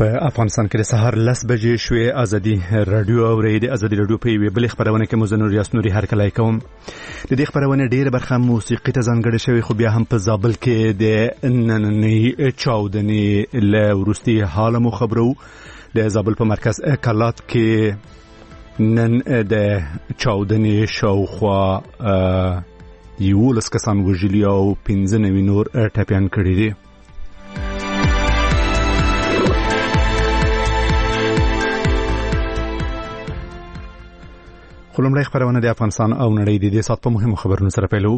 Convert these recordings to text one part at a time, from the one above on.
په افغانستان کې د سهار 10 بجې شوې ازادي رادیو او د ازادي رادیو په یوه بل خبرونه کې مزنور یاسنوري هرکلای کوم. د دې خبرونه ډیره برخه موسیقي ته ځانګړې شوی، خو بیا هم په زابل کې د نننۍ چاودنې له وروستي حال مو خبرو. د زابل په مرکز کلات کې نن د چاودنې شاوخوا 11 کسان وژلي او 15 نور ټپیان کړي دي. خلومړی خبرونه د افغانستان او نړۍ د دې سات په مهمو خبرونو سره پیلو.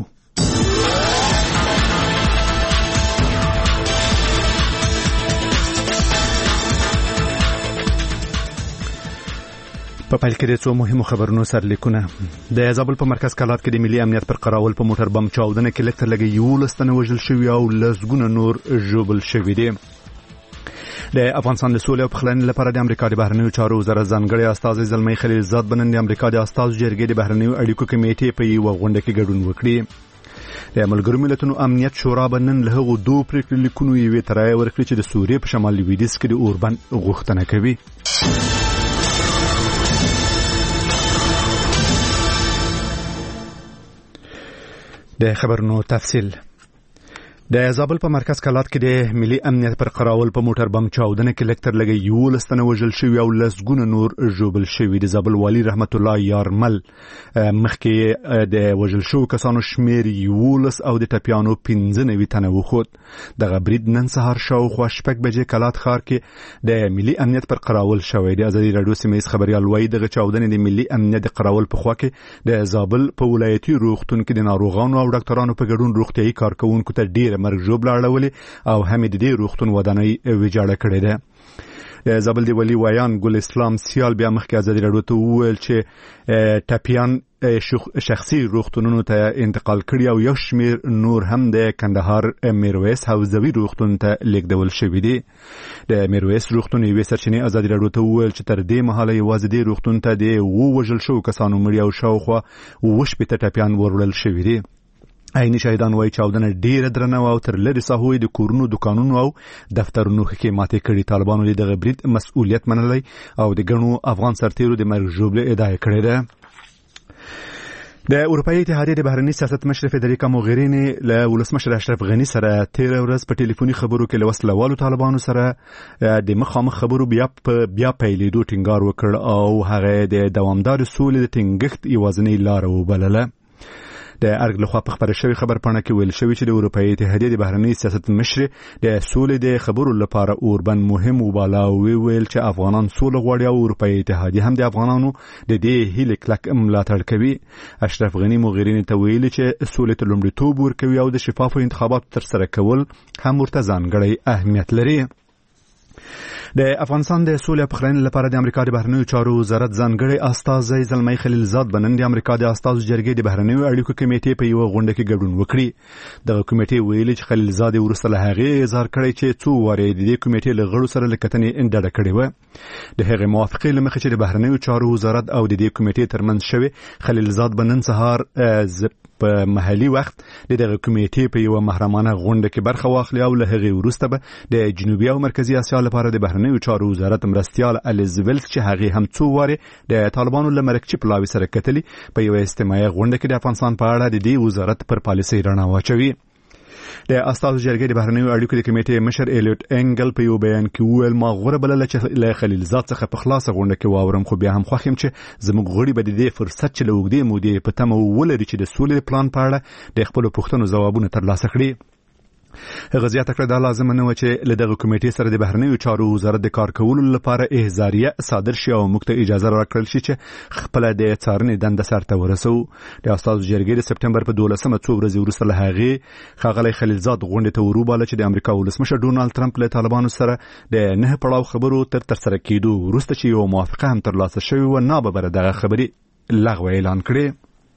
په پیل کې د څو مهمو خبرونو سرلیکونه. د زابل په مرکز کلات کې د ملي امنیت پر قراول په موټر بم چاودنه کې لږ تر لږه 11 تنه وژل شوي او لسګونه نور ژوبل شوي دي. د افغانستان د سولې او پخلاینې لپاره د امریکا د بهرنیو چارو وزارت ځانګړی استازی زلمی خلیلزاد بنن د امریکا د استازو جرګې د بهرنیو اړیکو کمیټې په یوه غونډه کې ګډون وکړي. د ملګرو ملتونو امنیت شورا بنن له هغو دوه پریکړې لیکونو یوې ته رایه ورکړې چې د سوریې په شمال لویدیځ کې د اوربند غوښتنه کوي. د خبرونو تفصیل. د زابل په مرکز کلات کې د ملي امنیت پر قراول په موټر بم چاودنه کې لږ تر لږه 11 تنه وژل شوي او لسګونه نور ژوبل شوي. د زابل والی رحمت الله یارمل مخکې د وژل شوو کسانو شمیر 11 او د ټپیانو 15 تنه وخوت. دغه برید نن سهار شاوخوا 6 بجې کلات ښار کې د ملي امنیت پر قراول شوی. د ازادي رادیو سیمه‌یز خبريال وایي دغه چاودنه د ملي امنیت د قراول په خوا کې د زابل په ولایتي روغتون کې د ناروغانو او ډاکټرانو په ګډون روغتيایي کارکونکو ته ډیر مرګ ژوبل اړولې او هم د دې روغتون ودانۍ ویجاړه کړې ده. زابل دی ولی وایان ګل اسلام سیال بیا مخکې ازادي رادیو ته وویل چې ټپیان شخصي روغتونونو ته انتقال کړي او یو شمیر نور هم د کندهار میرویس حوزوي روغتون ته لیږدول شوي دي. د میرویس روغتون یوې سرچینې ازادي رادیو ته وویل چې تر دې مهاله یوازې د روغتون ته د وژل شوو کسانو مړي او شاوخوا 18 ټپیان وروړل شوي دي. عیني شاهدان وایي چاودنه ډیره درنه او تر لرې ساحو د کورونو، دکانونو او دفترونو کې ماتې کړي. طالبانو دغه برید مسؤلیت منلی او د ګڼو افغان سرتیرو د مرګ ژوبلې ادعا کړې ده. د اروپایي اتحادیې د بهرني سیاست مشر فدریکا موغریني له ولسمشر اشرف غني سره تیر ورځ په ټلیفوني خبرو کې له وسلوالو طالبانو سره د مخامخ خبرو بیا پیلېدو ټینګار وکړ او هغه د دوامدار سولې د ټینګښت یوازینۍ لاره وبلله. د ارګ لخوا په خبره شوی خبرپاڼه کې ویل شوی چې د اروپایي اتحادیې د بهرني سیاست مشر د سولې د خبرو لپاره اوربند مهم وباله او ویل چې افغانان سوله غواړي او اروپایي اتحادیه هم د افغانانو د دې هیلې کلک ملاتړ کوي. اشرف غني موغریني ته ویل چې سولې ته لومړیتوب ورکوي او د شفافو انتخاباتو ترسره کول هم ورته ځانګړی اهمیت لري. د افغانستان د سولې او پخلاینې لپاره د امریکا د بهرنیو چارو وزارت ځانګړی استازی زلمی خلیلزاد بنن د امریکا د استازو جرګې د بهرنیو اړیکو کمیټې په یوه غونډه کې ګډون وکړي. دغه کمیټې ویلي چې خلیلزاد وروسته له هغې اظهار کړی چې څو وارې د دې کمیټې له غړو سره له کتنې ډډه کړې وه. د هغې موافقې له مخې چې د بهرنیو چارو وزارت او د دې کمیټې ترمنځ شوې، خلیلزاد بنن سهار په محلي وخت دغه کمیټې په یوه محرمانه غونډه کې برخه واخلي او له هغې وروسته به د جنوبي او مرکزي اسیا لپاره د بهرنیو چارو وزارت مرستیال الیزابت چې هغې هم څو وارې د طالبانو له مرکچي پلاوي سره کتلي په یوه اجتماعي غونډه کې د افغانستان په اړه د دې وزارت پر پالیسۍ رڼا واچوي. د استازو جرګې د بهرنیو اړیکو د کمیټې مشر الیوت انګل په یو بیان کې وویل ما غوره بلله چې له خلیلزاد څخه په خلاصه غونډه کې واورم، خو بیا هم خوښ یم چې زموږ غړي به د دې فرصت چې له اوږدې مودې په تمه ولري چې د سولې پلان په اړه د خپلو پوښتنو ځوابونه ترلاسه کړي. هغه زیاته کړه دا لازم نه و چې له دغه کمیټې سره د بهرنیو چارو وزارت د کار کولو لپاره احضاریه صادر شي او موږ ته اجازه راکړل شي چې خپل د څارنې دنده سرته ورسو. د استازو جرګې د سپټمبر په 12مه څو ورځې وروسته له هغې ښاغلی خلیلزاد غونډې ته وروباله چې د امریکا ولسمشر ډونالد ټرمپ له طالبانو سره د 9 پړاو خبرو ترسره کېدو وروسته چې یو موافقه هم ترلاسه شوې وه ناببره دغه خبرې لغوه اعلان کړې.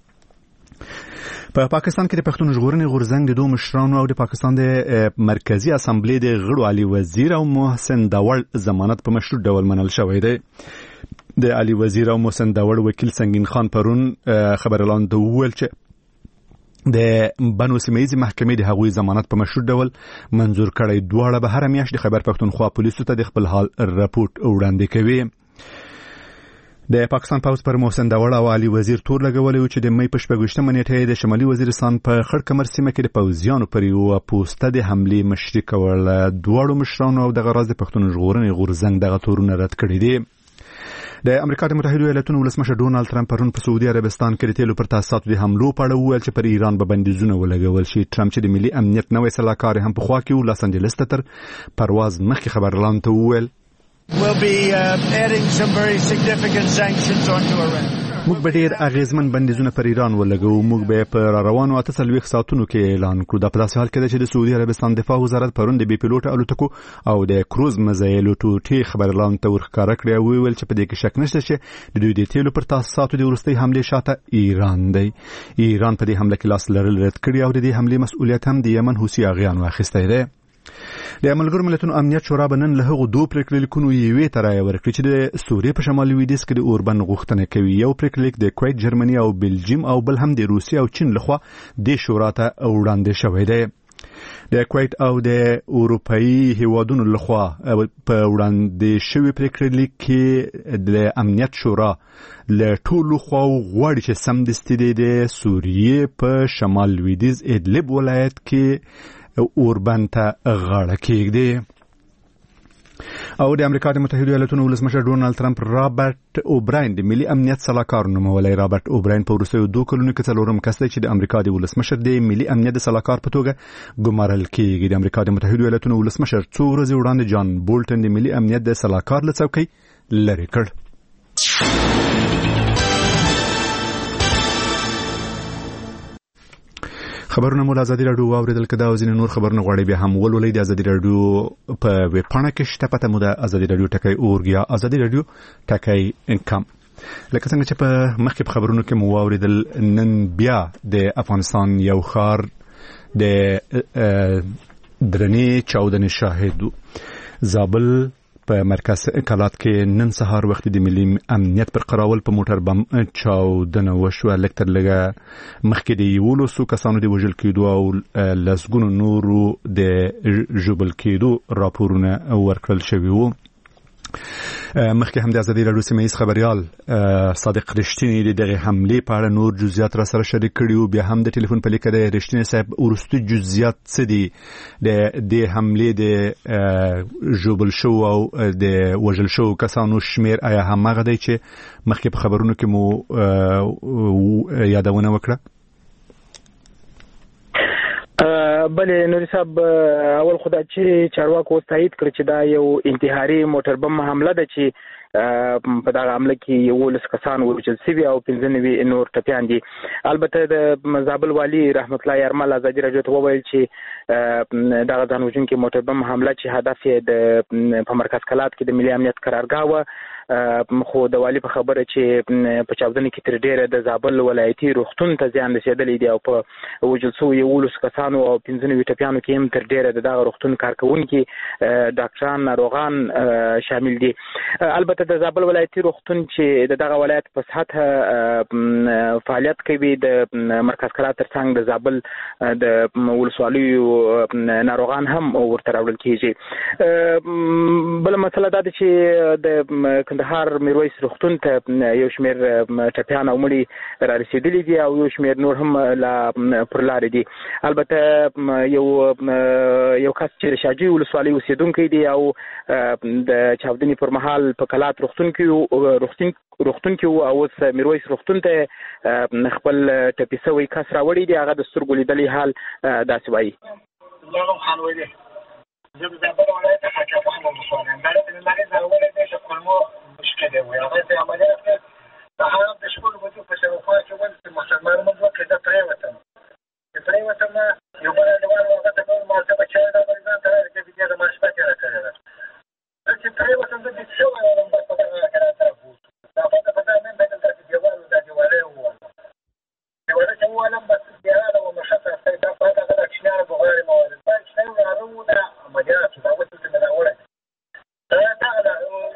په پاکستان کې د پښتون ژغورنې غورځنګ د دوه مشرانو او د پاکستان د مرکزی اسامبلې د غړو علي وزیر او محسن داوړ ضمانت په مشروط ډول منل شوی دی. د علي وزیر او محسن داوړ وکیل سنگین خان پرون خبرلاند وویل چې د بنو سیمه‌یزې محکمې د هغوی ضمانت په مشروط ډول منظور کړی. دواړه به هر میاشت د خیبر پښتونخوا پولیسو ته د خپل حال راپورټ وړاندې کوي. د پاکستان پوز پر محسن داوړ او علي وزیر تور لګولې چې د مې په 28مه نیټه د شمالي وزیرستان په خړ کمر سیمه کې د پوځیانو پر یو پوسټه د حمله مشري کول. دواړو مشرانو او د غراز د پښتون ژغورنې غورځنګ دغه تورونه رد کړي دي. د امریکا د متحده ایالاتونو ولسمشر ډونالد ترامپ پرون په سعودي عربستان کې د تیلو پر تاسیساتو د حملو په اړه وویل چې پر ایران به بندیزونه ولګول شي. ترامپ چې د ملي امنیت نوې سلاکار هم په خوا کې و لاس انجلس ته تر پرواز مخکې خبرلاند ته وویل We'll be adding some very significant sanctions onto Iran. موږ به ډیر اغیزمن بندیزونه پر ایران ولګو. موږ به په روانو 48 ساعتونو کې اعلان کړو. دا په داسې حال کې ده چې د سعودي عربستان دفاع وزارت پرون د بي پیلوټ الوتکو او د کروز مزایلو ټوټې خبرلاند ته ورښکاره کړی او ویل چې په دې کې شک نشته چې د دوی د تیلو پر تاسیساتو د وروستۍ حملې شاته ایران دی. ایران په دې حمله کې لاس لرل رد کړی او د دې حملې مسؤلیت هم د یمن حوثي اغیانو اخیستی دی. د ملګرو ملتونو امنیت شورا بنن له هغو دوه پریکړلیکونو یوې ته رایه ورکړه چې د سوریې په شمالي لویدیځ کې د اوربند غوښتنه کوي. یو پریکړلیک د کویت، جرمني او بلجیم او بل هم د روسیې او چین لخوا د شورا ته وړاندې شوی دی. د کویت او د اروپאי هیوادونو لخوا په وړاندې شوی پریکړلیک کې د امنیت شورا له ټولو خواو غواړي چې سمدستي د سوریې په شمال لویدیځ ادلب ولایت کې اوربند ته غاړه کېږدي. او د امریکا د متحده ایالاتونو ولسمشر ډونالد ترامپ رابرټ اوبراین د ملي امنیت سلاکار نومولی. رابرټ اوبراین په وروستیو 2 کلونو کې څلورم کس دی چې د امریکا د ولسمشر د ملي امنیت سلاکار په توګه ګمارل کېږي. د امریکا د متحده ایالاتونو ولسمشر څو ورځې وړاندې جان بولټن د ملي امنیت د سلاکار له څوکۍ لرې کړ. خبرونه مو ازادي رادیو واوریدل. کدا او ځینې نور خبرونه غواړي بیا هم ولولئ د ازادي رادیو په ویب پاڼه کې شته. پته مو د ازادي رادیو ټکی اورګ یا ازادي رادیو ټکی انکم. لکه څنګه چې په مخکې خبرونو کې مو واوریدل، نن بیا د افغانستان یو ښار د درنې چاودنې شاهد و. زابل په مرکز کلات کې نن سهار وخت د ملي امنیت پر قراول په موټر بم چاودنه وشوه. لکتر لګه مخکې د 11 کسانو د وژل کېدو او لسګونو نورو د ژوبل کېدو راپورونه ورکړل شوي وو. مخکې هم د ازادي رادیو سیمه‌ییز خبريال صادق رښتینی د دغه حمله په اړه نور جزئیات را سره شریک کړي او بیا هم د ټلیفون په لیکه د رښتینی صاحب ورستي جزئیات څه دي د حمله د ژوبل شو او د وژل شو کسانو شمیر آیا هم هغه دی چې مخکې په خبرونو کې مو یادونه وکړه؟ بله نوري صاحب، اول خدای چې چارواکو تایید کړ چې دا یو انتحاري موټر بم حمله ده چې په دغه حمله کې 11 کسان وژل شوي او 15 نور ټپیان دي. البته د زابل والی رحمت الله یارمل ازادي رادیو ته وویل چې دغه ځان وژونکي موټر بم حمله چې هدف یې په مرکز کلات کې د ملي امنیت قرارګاه و، خو د والی په خبره چې په چاودنه کې تر ډیره د زابل ولایتي روغتون ته زیان رسیدلی دی او په وژل شوي 11 کسانو او 15 ټپیانو کې هم تر ډیره دغه روغتون کارکونکي ډاکټران ناروغان شامل دي. البته د زابل ولایتي روغتون چې دغه ولایت په سطح فعالیت کوي د مرکز کلات ترڅنګ د زابل د ولسوالیو ناروغان هم ورته راوړل کیږي. بل مسله دا ده چې د کندهار میرویس روغتون ته یو شمیر ټپیان او مړي را رسیدلي دي او یو شمیر نور هم لا پر لارې دي. البته یو کس چې شاجوی ولسوالۍ اوسیدونکی دی او د چاودنې پر مهال په کلات روغتون کې او اوس میرویس روغتون ته خپل ټپي شوی کس راوړی دی. هغه د سترګو لیدلي حال داسې وایي. زه د زابل ولایت څخه کوم مسؤلین دا د مریض اولې د کولمو مشکله وي. هغه د عملیات د هغه د شکل وجود په شاوخوا کې ول مسلمان موږ کې د پریوتم یو بل ډول هغه د مازه بچا د مریضان تر دې د مشپته راکړل. چې پریوتم د دې څو علم په دغه کراته دا په دغه نن د دې دیوالو د دیوالې وو دیوالې چې ولم بس دیاله او مشته دا په دغه اکشنار بغیر موارد چې نه راوونه عملیات دا وڅ ته دا وړه دا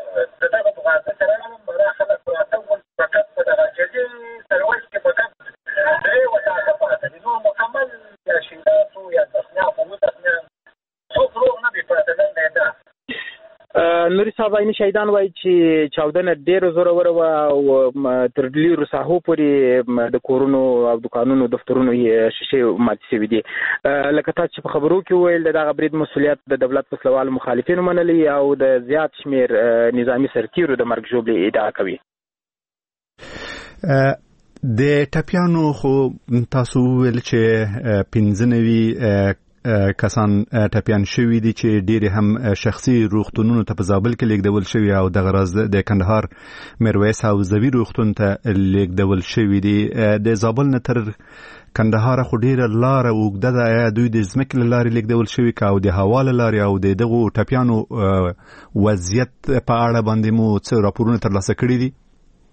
نوري صاحب عیني شهیدان وایي چې چاودنه ډېره زوروره وه او تر ډېرو ساحو پورې د کورونو او دکانونو دفترونو یې شیشې ماتې شوي دي. لکه تاسو چې په خبرو کې وویل د دغه برید مسؤلیت د دولت وسلوالو مخالفینو منلی او د زیات شمېر نظامي سرتیرو د مرګ ژوبلې ادعا کوي. د ټپیانو خو تاسو وویل چې 15 کسان ټپیان شوي دي چې ډېر هم شخصي روغتونونو ته په زابل کې لیږدول شوي او دغه راز د کندهار میرویس حوزوي روغتون ته لیږدول شوي دي. د زابل نه تر کندهار خو ډېره لاره اوږده ده، دوی د ځمکې له لارې لیږدول شوي که او د هوا له لارې او د دغو ټپیانو وضعیت په اړه باندې مو څه راپورونه ترلاسه کړي دي؟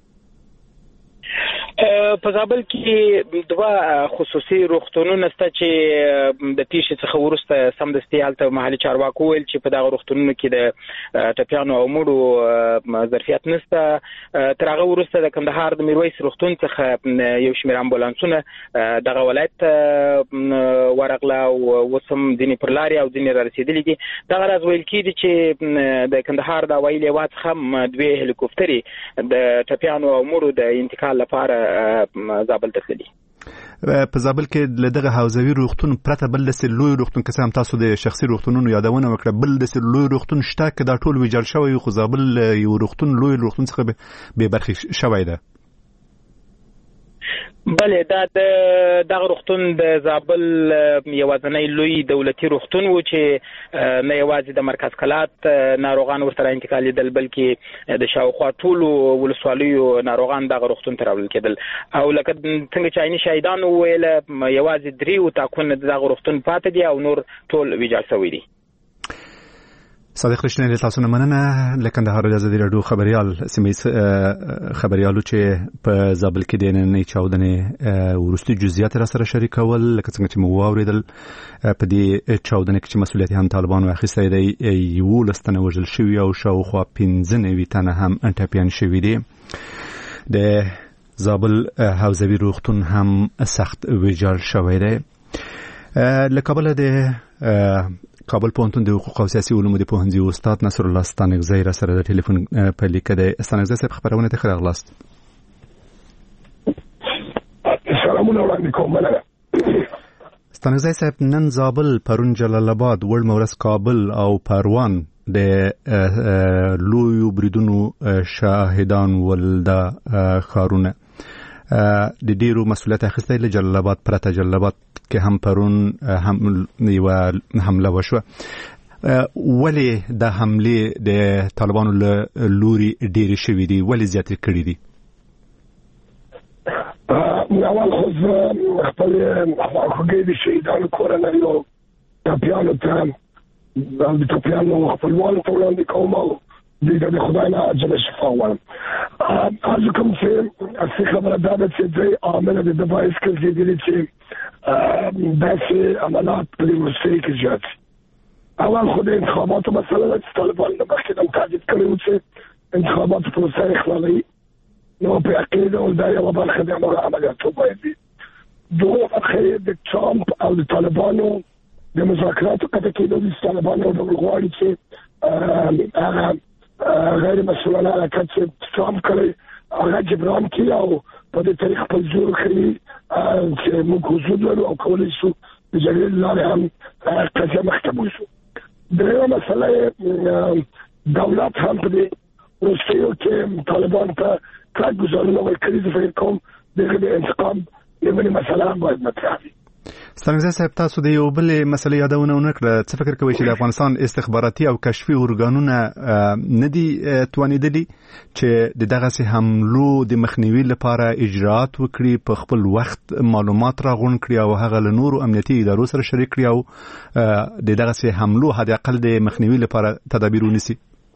په زابل کې دوه خصوصي روغتونونه شته چې د پیښې څخه وروسته سمدستي هلته محلي چارواکو وویل چې په دغه روغتونونو کې د ټپیانو او مړو ظرفیت نشته. تر هغه وروسته د کندهار د میرویس روغتون څخه یو شمېر امبولانسونه دغه ولایت ته ورغله او اوس هم ځینې پر لارې او ځینې رارسېدلي دي. دغه راز ویل کېږي چې د کندهار د هوایي لیوا څخه هم 2 هلیکوپټرې د ټپیانو او مړو د انتقال لپاره زابل ته تللي. په زابل کې له دغه حوزوي روغتون پرته بل داسې لوی روغتون که څه هم تاسو د شخصي روغتونونو یادونه وکړه، بل داسې لوی روغتون شته که دا ټول ویجاړ شوی خو زابل یو روغتون لوی روغتون څخه بې برخې شوی ده؟ بله، دا دغه روغتون د زابل یوازینی لوی دولتي روغتون و چې نه یوازې د مرکز کلات ناروغان ورته انتقالېدل بلکې د شاوخوا ټولو ولسوالیو ناروغان دغه روغتون ته راوړل کېدل. او لکه څنګه چې عیني شهیدانو وویله یوازې 3 اتاقونه د دغه روغتون پاتې دي او نور ټول ویجاړ شوي دي. صادق رښتینی له تاسو نه مننه. له کندهار د ازادي راډیو خبريال سیمه خبريالو چې په زابل کې د نننۍ چاودنې ورستي جزئیات را سره شریکول، لکه څنګه چې مو واوریدل په دې چاودنې کې چې مسؤلیت هم طالبانو اخیستی دی، 11 تنه وژل شوي او شاوخوا 15 تنه هم ټپیان شوي دي. د زابل حوزوي روغتون هم سخت ویجاړ شوی دی. له کابل د کابل پوهنتون د حقوق او سیاسي علومو د پوهنځي استاد نصر الله ستانکزی را سره د ټلیفون په لیکه دی. ستانکزی صاحب خبرونه ته ښه راغلاست. سلامونه وړاندې کوم. مننه. ستانکزی صاحب، نن زابل، پرون جلال آباد، وړمه ورځ کابل او پروان د لویو بریدونو شاهدان ول د ښارونه د ډیرو مسؤلیت اخیستی. له جلال آباد پرته جلال آباد کې هم پرون هم یو حمله وشوه. ولې د حملې د طالبانو له لوري ډېرې شوي دي؟ ولې زیاتې کړي دي؟ اول خو خپل خواخوږۍ د شهیدانو کورنیو ټپیانو ته د ټپیانو خپلوانو ته وړاندې کوم او دوی ته د خدای نه عجله شفا غواړم. ارزو کوم چې اصلي خبره دا ده چې دوی عامله د ده باعث ګرځېدلي چې داسې عملات په دې وروستیو کې زیات شي. اول خو د انتخاباتو مسله ده چې طالبان د مخکې هم تهدید کړی و چې انتخاباتو پروسه یې اخلالوي. نو په یقیني ډول دا یوه برخه د هماغه عملیاتو باید وي. دوه برخه د ټرامپ او د طالبانو د مذاکراتو قطع کېدل دي. طالبان یو ډول غواړي چې هغه غیر مسؤلانه حرکت چې ټرامپ کړی هغه جبران کړي او په دې طریقه خپل زور ښیي چې موږ حضور لرو او کولی شو د جګړې له لارې هم قضیه مخته بوځو. درېیمه مسله دولت هم په دې وروستیو کې طالبان ته کلک ګزارونه ورکړي. زه فکر کوم دغه د انتقام یوه مسله هم باید مطرح وي. ستانکزی صاحب، تاسو د یو بلې مسلې یادونه ونه کړه. څه فکر کوئ چې د افغانستان استخباراتي او کشفي ارګانونه نه دي توانېدلي چې د دغسې حملو د مخنیوي لپاره اجراءات وکړي، په خپل وخت معلومات راغونډ کړي او هغه له نورو امنیتي ادارو سره شریک کړي او د دغسې حملو حد اقل د مخنیوي لپاره تدابیر ونیسي؟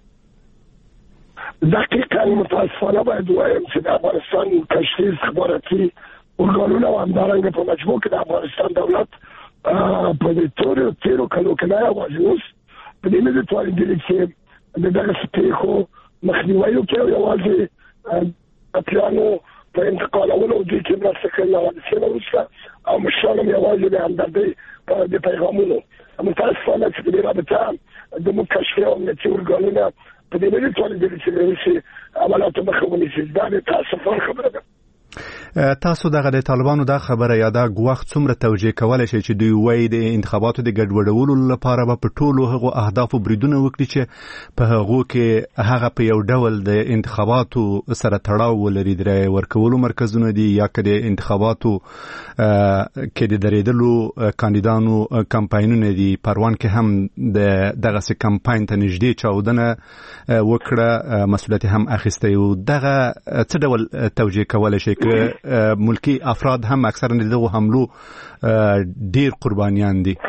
دقیقاً متاسفانه باید ووایم چې د افغانستان کشفي استخباراتي ارګانونه او همدارنګه په مجموع کې د افغانستان دولت په دې تیرو کلو کې نه یوازې اوس په دې نه دي توانېدلي چې د دغسې پېښو مخنیوی وکړي او یوازې ټپیانو په انتقالولو دوی کې مرسته کړې له حادثې نه وروسته او مشران هم یوازې د همدردۍ د پیغامونو. متاسفانه چې په دې رابطه زموږ کشفي او امنیتي ارګانونه په دې ملي ټولګي کې روسي عملیاتو مخه ونیسي. دا د تاسو خبره ده. تاسو دغه د طالبانو دا خبره یا دا غوښت څومره توجیه کولای شي چې دوی وایي د انتخاباتو د ګډوډولو لپاره به په ټولو هغو اهدافو بریدونه وکړي چې په هغو کې هغه په یو ډول د انتخاباتو سره تړاو ولري، د رایې ورکولو مرکزونه دي یا که د انتخاباتو کې د درېدلو کاندیدانو کمپاینونه دي. پروان کې هم دغسې کمپاین ته نږدې چاودنه وکړه، مسؤلیت هم اخیستی و. دغه څه ډول توجیه کولای شي که ملکی افراد هم اکثرا دغه حملو ډیر قربانیان دي؟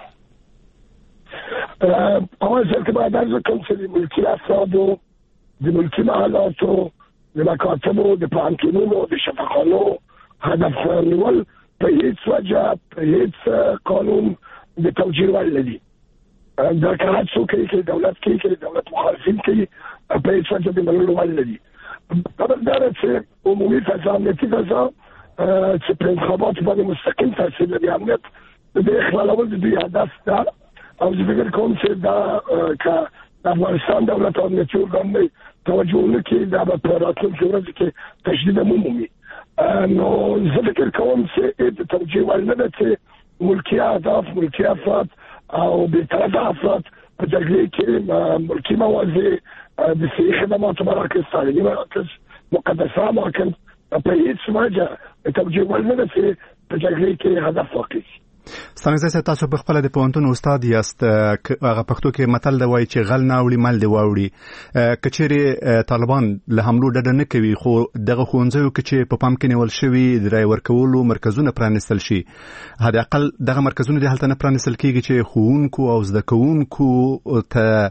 اول ځل کې باید عرض وکړم چې د ملکی افرادو، د ملکی محلاتو، د مکاتبو، د پوهنتونونو، د شفاخانو هدف نیول په هیڅ وجه، په هیڅ قانون د توجیه وړ نه دي. دا که هر څوک کوي، دولت کوي، که دولت مخالفین کوي، په هیڅ وجه د منلو وړ نه دي. خبردار چې عمومي فضا، امنیتي فضا چې په انتخاباتو باندې مستقیم تاثیر لري، امنیت د اخلالول د دوی هدف ده. او زه فکر کوم چې دا که د افغانستان دولت او امنیتي ارګان توجه ونه کړي، دا به په راتلونکي ورځو کې تشدید هم ومومي. نو زه فکر کوم چې د توجیه وړ نه ده چې ملکي اهداف، ملکي افراد او بېطرفه افراد په جګړې کې ملکي مواضع د صحي خدماتو مراکز، تعلیمي مراکز، مقدسه اماکن په هیڅ وجه توجیه وړ نه ده چې په جګړې کې هدف واقع شي. ستانګزی صاحب، تاسو په خپل د پوهنتون استاد یاست. هغه پښتو کې متل دی وایي چې غل نه اوړي مل دی واوړي. که چیرې طالبان له حملو ډډه نه کوي، خو دغه ښوونځیو کې چې په پام کې نیول شوي د رایې ورکولو مرکزونه پرانیستل شي، حداقل دغه مرکزونه د هلته نه پرانیستل کېږي چې ښوونکو او زده کوونکو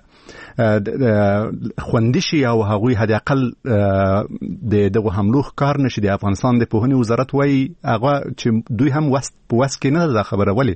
ته خوندي شي او هغوی حداقل د دغه حملو ښکار نشي. د افغانستان د پوهنې وزارت وایي هغه چې دوی هم په وس کې نه ده خبره. ولې؟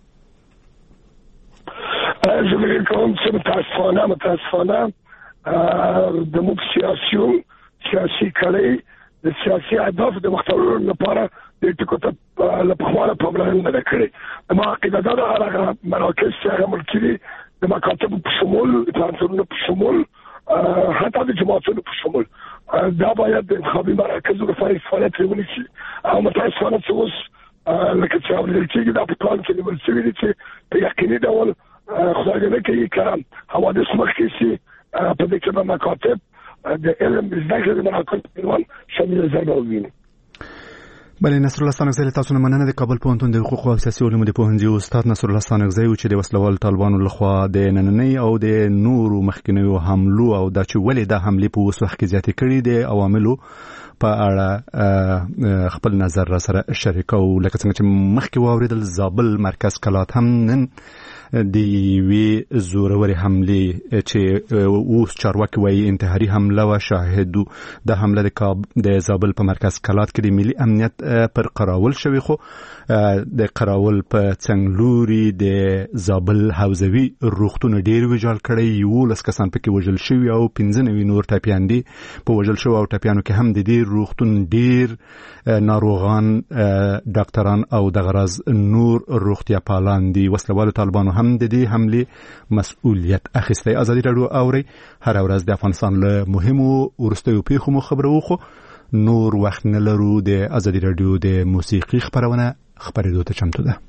زه فکر کوم چې متاسفانه د موږ سیاسي کړۍ د سیاسي اهدافو د مختلفو لپاره د ټکو ته له پخوانه پاملرنه نه کړې. ما عقیده ده هغه مراکز چې هغه ملکي دي، د مکاتبو په شمول، د پوهنتونونو په شمول، حتی د جماعتونو په شمول، دا باید د انتخابي مراکزو لپاره فعالیت ونیسي. او متاسفانه چې اوس لکه چې اورېدل کېږي دا په پلان کې نیول شوي دي چې په یقیني ډول خدای دې نه کوي که حوادث مخکې شي، په دې کې به مکاتب د علم د زده کړې د مراکزو عنوان شامل ضربه وویني. بله، نصر الله ستانکزی له تاسو نه مننه. د کابل پوهنتون د حقوقو او سیاسي علومو د پوهنځي استاد نصر الله ستانکزی و چې د وسلوال طالبانو لخوا د نننۍ او د نورو مخکینیو حملو او دا چې ولې دا حملې په اوس وخت کې زیاتې کړي د عواملو په اړه خپل نظر را سره شریکو. لکه څنګه چې مخکې واوریدل، زابل مرکز کلات هم نن د یوې زورورې حملې چې اوس چارواکي وایي انتحاري حمله وه شاهدو. د حمله د زابل په مرکز کلات کې د ملي امنیت پر قراول شوی، خو د قراول په څنګلوري د زابل حوزوي روغتون ډېر ویجاړ کړی، 11 کسان پکې وژل شوي او 15 نور ټپیان دي. په وژل شوو او ټپیانو کې هم د دې روغتون ډېر ناروغان، ډاکټران او دغه راز نور روغتیا پالان دي. وسلوالو طالبانو هم د دې حملې مسؤلیت اخیستی. ازادي راډیو اوري هر ورځ د افغانستان له مهمو وروستیو پیښو مو خبرو، خو نور وخت نه لرو. د ازادي راډیو د موسیقي خبرونه خبرېدو ته چمتو ده.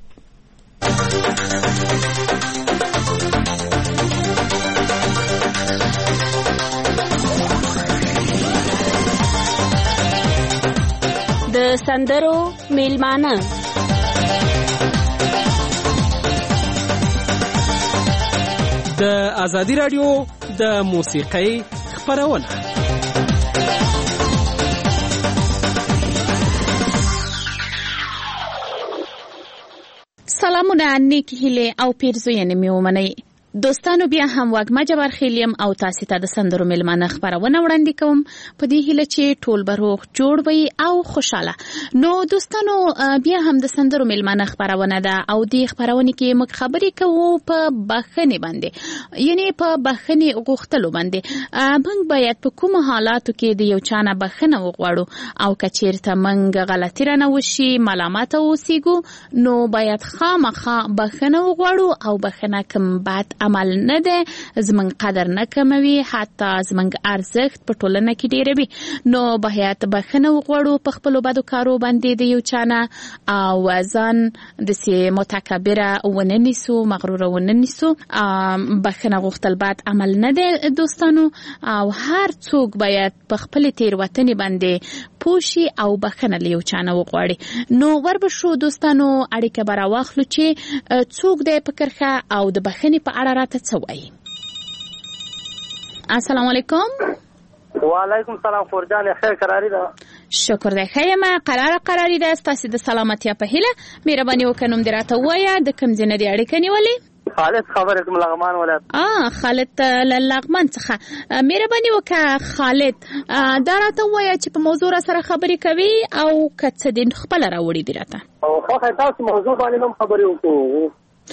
د سندرو میلمانه د ازادي راډیو د موسیقۍ خبرونه. سلامونه، نیکی هیله او پیرزوینه می ومنئ. دوستانو، بیا هم وګما جبر خیلیم او تاسو ته د سندرو میلمانه خبرونه وړاندې کوم په دې هیله چې ټول بروغ جوړ وي او خوشاله. نو دوستانو، بیا هم د سندرو میلمانه خبرونه ده او دې خبرونه کې موږ خبرې کوو په بخښنې باندې، یعنی په بخښنې غوښتلو باندې. موږ باید په کوم حالاتو کې د یو چا نه بخښنه وغواړو او که چیرته موږ غلطي رانه وشي، ملامته اوسېږو، نو باید خامخا بخښنه وغواړو او بخښنه کوم بعد عمل نه دی زمونږ قدر نه کموي حتی زمونږ ارزښت په ټولنه کې ډیروي نو باید بخښنه وغواړو په خپلو بدو کارو باندې د یو چا نه او ځان داسې متکبره ونه نیسو مغروره ونه نیسو بخښنه غوښتل باید عمل نه دی دوستانو او هر څوک باید په خپلې تېروتنې باندې پوه شي او بخښنه له یو چا نه وغواړي نو وربشو دوستانو اړیکه به راواخلو چې څوک دی په کرښه او د بخښنې په اړه راته څه وایي. السلام علیکم. وعلیکم سلام فورجان خیر قراری ده. شکر دی ښه یم قراری ده ستاسې د سلامتیا په هیله مهرباني وکړه نوم دې راته ووایه د کوم ځای نه دې اړیکه نیولې؟ خالد خبر کوم لغمان ولایت. خالد له لغمان څخه مهرباني وکړه خالد دا راته ووایه چې په موضوع را سره خبرې کوي او که څه دې خپله راوړي دي راته. خو تاسو موضوع باندې هم خبرې وکړو.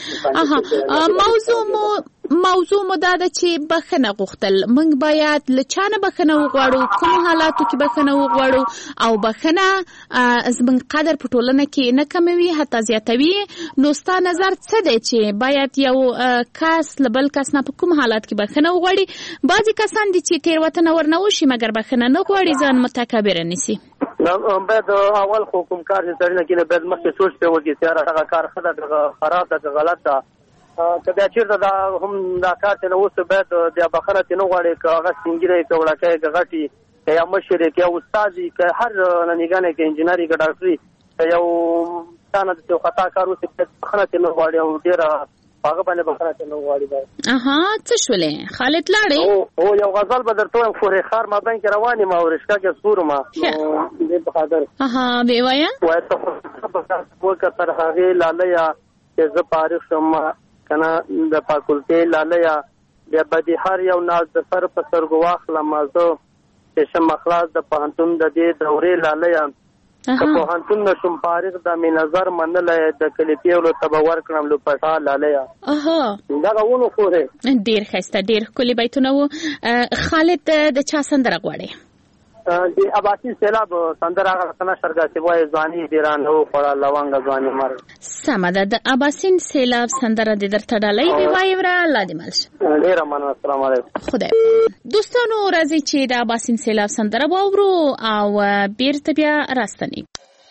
موضوع مو دا ده چې بخښنه غوښتل موږ باید له چا نه بخښنه وغواړو کوم حالاتو کې بخښنه وغواړو او بخښنه زموږ قدر په ټولنه کې نه کموي حتی زیاتوي نو ستا نظر څه دی چې باید یو کس له بل کس نه په کوم حالات کې بخښنه وغواړي بعضې کسان دي چې تېروتنه ورنه وشي مګر بخښنه نه غواړي ځان متکبره نیسي. باید اول خو کوم کار چې سړی نه کینه باید مخکې سوچ پرې وکړي چې یاره هغه کار ښه ده خراب ده که غلط ده که بیا چېرته دا هم دا کار چې نه اوس باید بیا بخښنه ترې نه غواړي که هغه سپین ږیری که وړکی که غټي که یا مشر که یا استاد وي که هر ننګانې که انجینر که ډاکټري که یو چا نه داسې یو خطا کار وشي باید بخښنه ترې نه غواړي او ډېره هغه باندې بخښنه ترې نه غواړي باید. څه شولې خالد لاړې؟ هو یو غزل به درته وایم خورې ښار مابین کې روان یم او رشکه کې سپورم دې په خاطر ویې وایه وایه ته وکړه تر هغې لالیه چې زه فارغ شم که نه د فاکولټې لالیه بیا به دې هر یو ناز د سر په سترګو واخلم زه چې شم خلاص د پوهنتون د دې دورې لالیه که پوهنتون نه شم فارغ د مې نظر منلی د کلي پیولو ته به ورکړم لوپټا لالیه دغه ونو خورې ډېر ښایسته ډېر ښکلي بیتونه وو. خالد د چا سندره غواړې؟ د اباسین سیلاب سندره هغه څه شرګاسي وایي ځواني ډېران هو خوړه لونګه ځواني مرګ. سمه ده د اباسین سیلاب سندره دې درته ډالۍ دې وایي وره الله دې مل شه. ډېره مننه السلام علیکم. خدای دوستانو راځئ چې د اباسین سیلاب سندره واورو او بیرته بیا راستنیږو.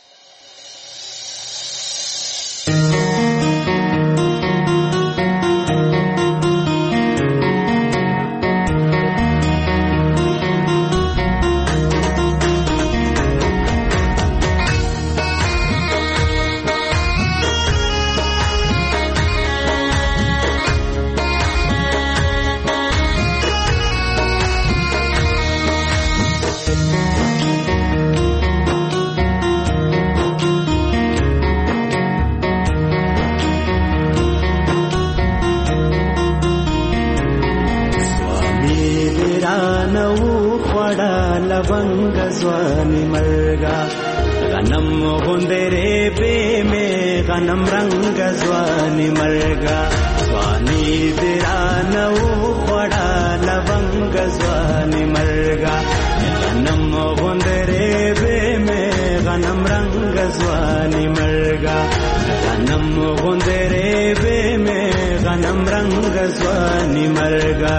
لونګ ځواني مرګا غنم غوندره به مې غنم رنگ ځواني مرګا ځواني درانه وړا لونګ ځواني مرګا غنم غوندره به مې غنم رنگ ځواني مرګا غنم غوندره به مې غنم رنگ ځواني مرګا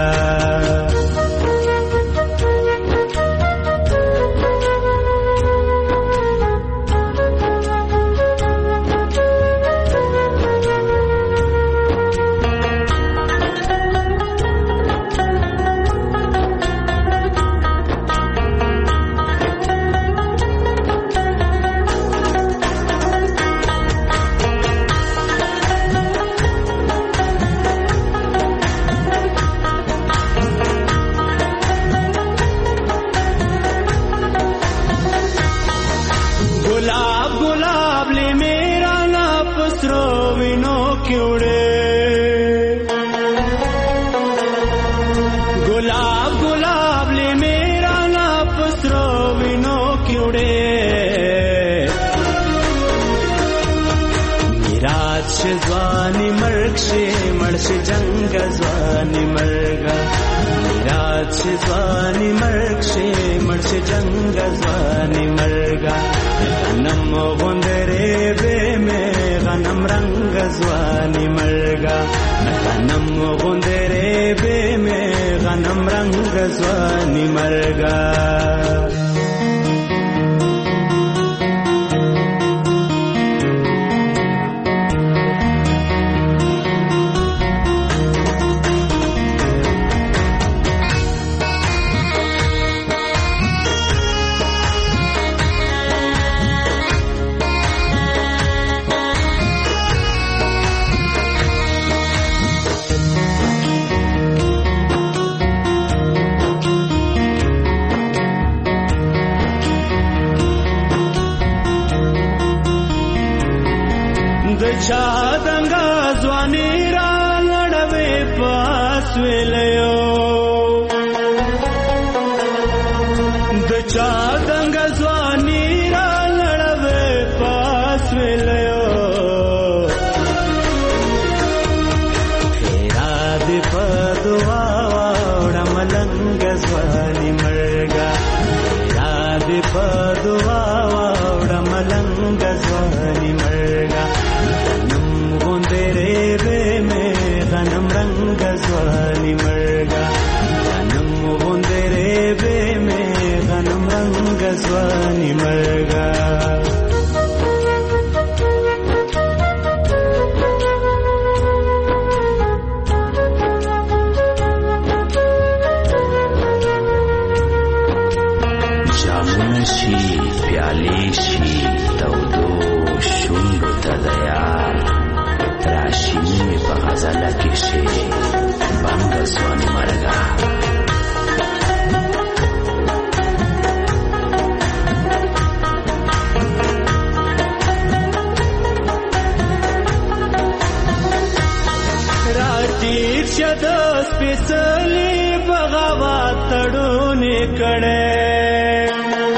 ځواني مرګ شي مرشي جنگ ځواني مرګا میراث شي ځواني مرګ شي مرشي جنگ ځواني مرګا غنم غوندره به مې غنم غنم رنگ ځواني مرګا غنم غوندره به مې غنم رنگ ځواني مرګا چا دنگا ځواني را لړوي پاس ویلو د چا دنگا ځواني را لړوي پاس ویلو خیرا دې په دعا وړه ملنګ ځواني مرګا خیرا دې په دعا وړه ملنګ ځواني مرګا غنم رنگ ځواني مرګا غنم غوندره به مې غنم رنگ ځواني مرګا جامونه شي پیالې شي تودو شونډو ته د یار راشینی په غزله کې شي بنګ ځواني مرګا راټیر شد سپېڅلي بغاوت تړونې کړې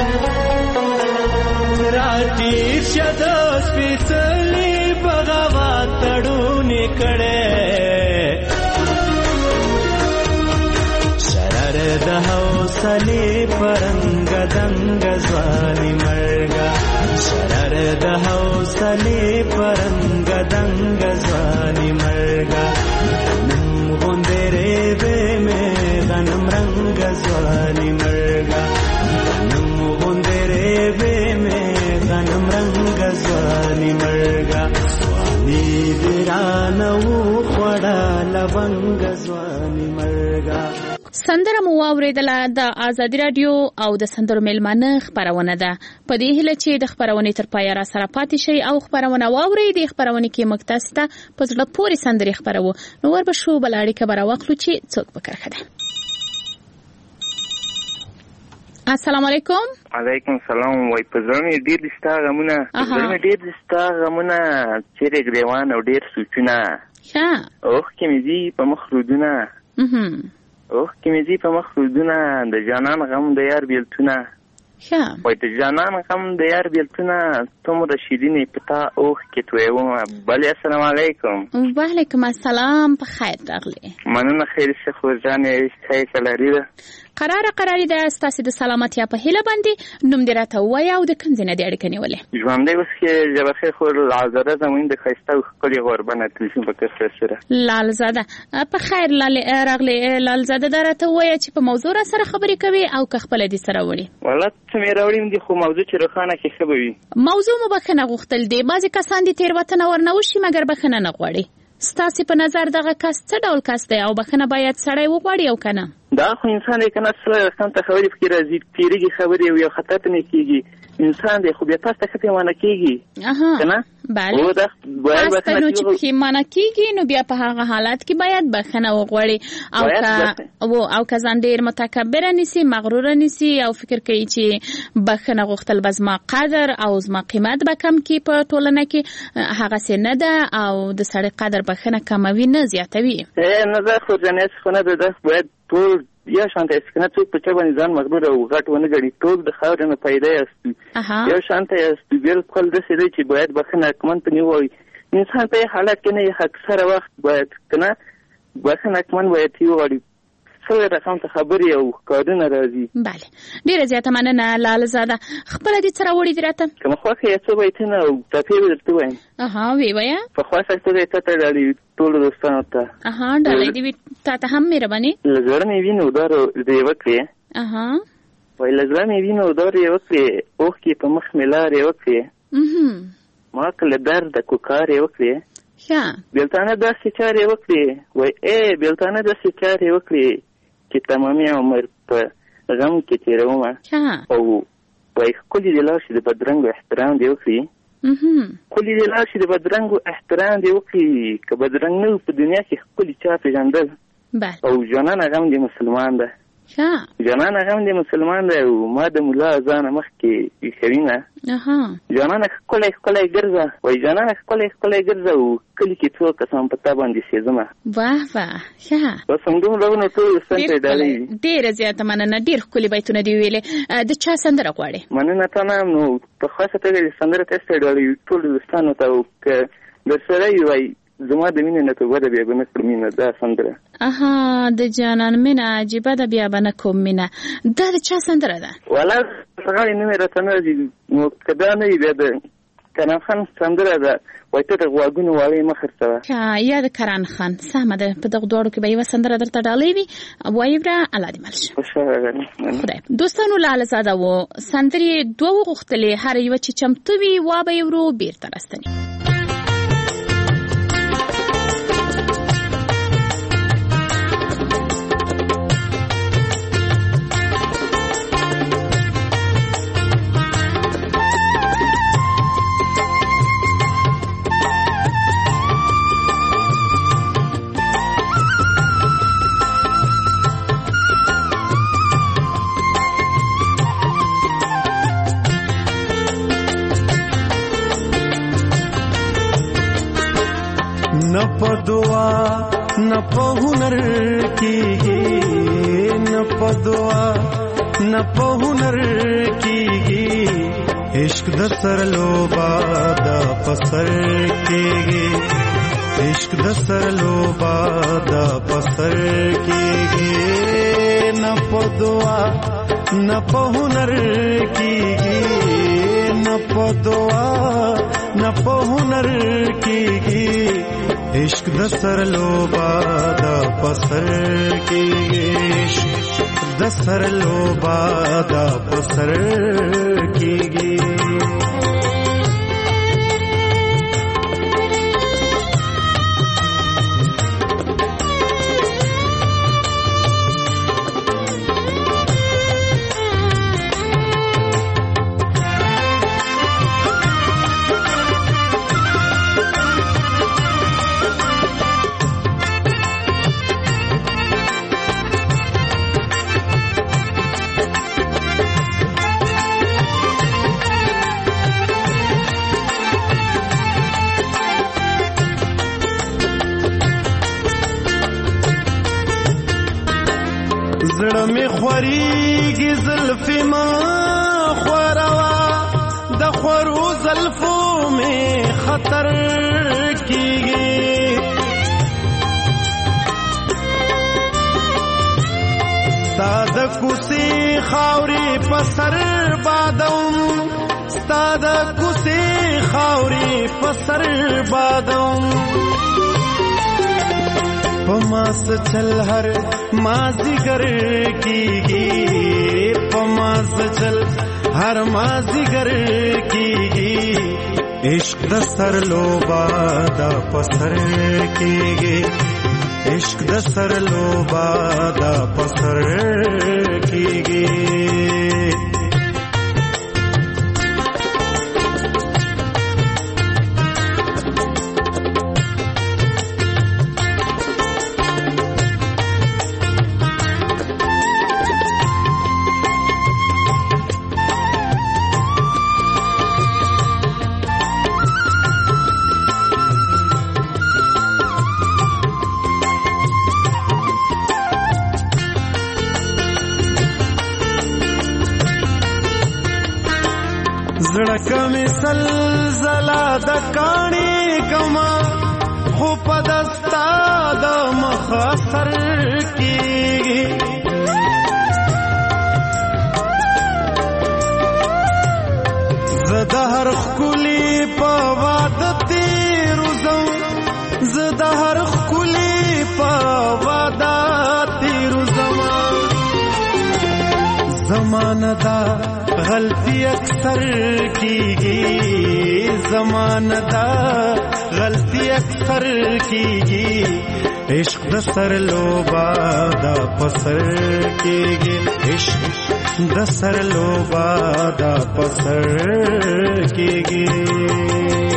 راټیر شد سپېڅلي بغاوت تړونې کړې شرر د حوصلې پرنګ دنګ ځواني مرګا شرر د حوصلې پرنګ دنګ ځواني مرګا غنم غوندره به مې غنم رنګ ځواني مرګا غنم غوندره به مې غنم رنګ ځواني مرګا ځواني درانو خوړه لونګ ځواني مرګا سندره مو واوریدله د آزادي رادیو او د سندرو میلمانه خبرونه ده په دې هیله چې د خبرونې تر پایه را سره پاتې شي او خبرونه واوري د خبرونې کې مکتاس ته په زړه پورې سندري خبرو نو ور به شو بل اړیکه به راوخلو چې څوک به کرخه ده السلام علیکم علیکم سلام وای په ځړمې ډېر دي ستا غمونه ځړمې ډېر دي ستا غمونه چیرې ګریوان او ډېر سوچونه اوښکې مې ځي په مخ رودونه اوښکې مې ځي په مخ رودونه د جانان غم د یار بیلتونه وای د جانان غم د یار بیلتونه څومره شیرینې په تا اوښکې تویومه بلې السلام علیکم وعلیکم السلام په خیر راغلی مننه خیر شه خورجانې څه کلاري ده قراري ده ستاسو د سلامتیا په هیله باندې نوم دې راته ووایه او د کوم ځای نه دې اړیکه نیولې ژوندی اوس کې جبرخیر خو لالزاده زموږ د ښایسته او ښکلې غوربنه تلیفون په کسر سره لالزاده په خیر راغلی لالزاده دا راته ووایه چې په موضوع را سره خبرې کوي او که خپله دې سره وړي والله څه مې راوړي دي خو موضوع چې روښانه کې ښه به وي موضوع مو بخښنه غوښتل دی بعضې کسان دې تېروتنه ورنه وشي مګر بخښنه نه غواړي ستاسې په نظر دغه کس څه ډول کس دی او بخښنه باید سړی وغواړي او که نه دا خو انسان دی که نه څه انسان ته خبرې پکې راځي تېرېږي خبرې او یو خطا ته نه کېږي انسان دی خو بیا تاسو ته ښه پیمانه کېږي که نه بله تاسو ته نو چې پښیمانه کېږي نو بیا په هغه حالت کې باید بخښنه وغواړي او که ځان ډېر متکبره نیسي مغروره نیسي او فکر کوي چې بخښنه غوښتل به زما قدر او زما قیمت به کم کړي په ټولنه کې هغسې نه ده او د سړي قدر بخښنه کموي نه زیاتوي نه زه خو جنیت خو نه ده باید ټول یا شانته است که نه څوک په چا باندې ځان مغرور او غټ ونه ګڼي ټول د خاورې نه پیدا یاستو یو شانته یاستو بالکل داسې دی چې باید بخښنه حکمن ته نه ووایي انسان په حالت کې نه اکثره وخت باید که نه بخښنه حکمن باید یې وغواړي څه رقم ته خبرې او کارونه راځي. بله ډېره زیاته مننه لاله زاده. خپله دې څه راوړي دي راته؟ که مې خوښه یو څه بیتونه او ټپې به درته ووایم. ویې وایه. په خوښه ته دې ته ډالۍ ټولو دوستانو ته. ډالۍ دې وي تا ته هم مهرباني. له زړه مې وینې ودار دې وکړې. وایي له زړه مې وینې ودار یې وکړې، اوښکې په مخ مې لارې وکړې، ما که له درده کوکارې وکړې، بېلتانه داسې چارې وکړې، وایي بېلتانه داسې چارې وکړې چې تمامي عمر په غم کې تېرومه، او وایي ښکلي دې لاړ شي د بدرنګو احترام دې وکړي، ښکلي دې لاړ شي د بدرنګو احترام دې وکړي، که بدرنګ نه و په دنیا کې ښکلي چا پېژندل، او ژوندانه غم دې مسلمان ده، ژوندانه غم دې مسلمان ده، او ما د ملا ځانه مخکې ایښوي نه، ژوندانه ښکلی ښکلی ګرځه، وایي ژوندانه ښکلی ښکلی ګرځه، او کلي کې څو کسان په تا باندې سېزمه. واه واه بس همدومره ډولونه ټول دوستان ته یې ډالۍ وي. ډېره زیاته مننه، ډېر ښکلي بیتونه دې ویلې. د چا سندره غواړې؟ مننه تا نه نو په خاصه توګه د سندره تاسو ته یې ډالۍ وي ټولو دوستانو ته، او که درسره وي وایي زما د مینې نه توبه ده بیا به نه کړم مینه، دا سندره د جانان مینه عجیبه ده بیا به نه کوم مینه. دا د چا سندره ده؟ والا غاړې نه مې راته نه راځي، نو که دا نه وي بیا د کران خان سندره ده، وایي ته د غواګونو واړې مه خرڅوه. یا د کران خان سمه ده، په دغو دواړو کې به یوه سندره درته ډالۍ وي، وایي وره الله دې مل شه. خدای دوستانو لاله زاده و سندرې دوه وغوښتلې، هر یوه چې چمتو وي وا به یې ورو بېرته راستني. न په دعا न په هنر کېږي، न په دعا न په هنر کېږي، عشق د سر لوبا د پسر کېږي، عشق د سر لوبا د پسر کېږي، न په دعا न په هنر کېږي، न په دعا न په هنر کېږي، عشق د سر لوبا د پسر کېږي، عشق د سر لوبا د پسر کېږي. زړه می خوريږي زلفې ما خوروا، د خورو زلفو می خطر کیږي، ستاد کوسي خاوري پسر بادم، ستاد کوسي خاوري پسر بادم، پماس چل هر مازیګر کیږي، پماس چل هر مازیګر کیږي، عشق د سر لوبا د پسر کیږي، عشق د سر لوبا د پسر کیږي. زړه کمې سلزله د کاڼي کما، خو په دستا د مخ اثر کېږي، هر خلی په واده تیروزم زه د هر خلی په واده تیروزم زمانه دا غلطی اکثر کیږي زمانه دا غلطی اکثر کیږي عشق د سر لوبا دا پسر کیږي عشق د سر لوبا دا پسر کیږي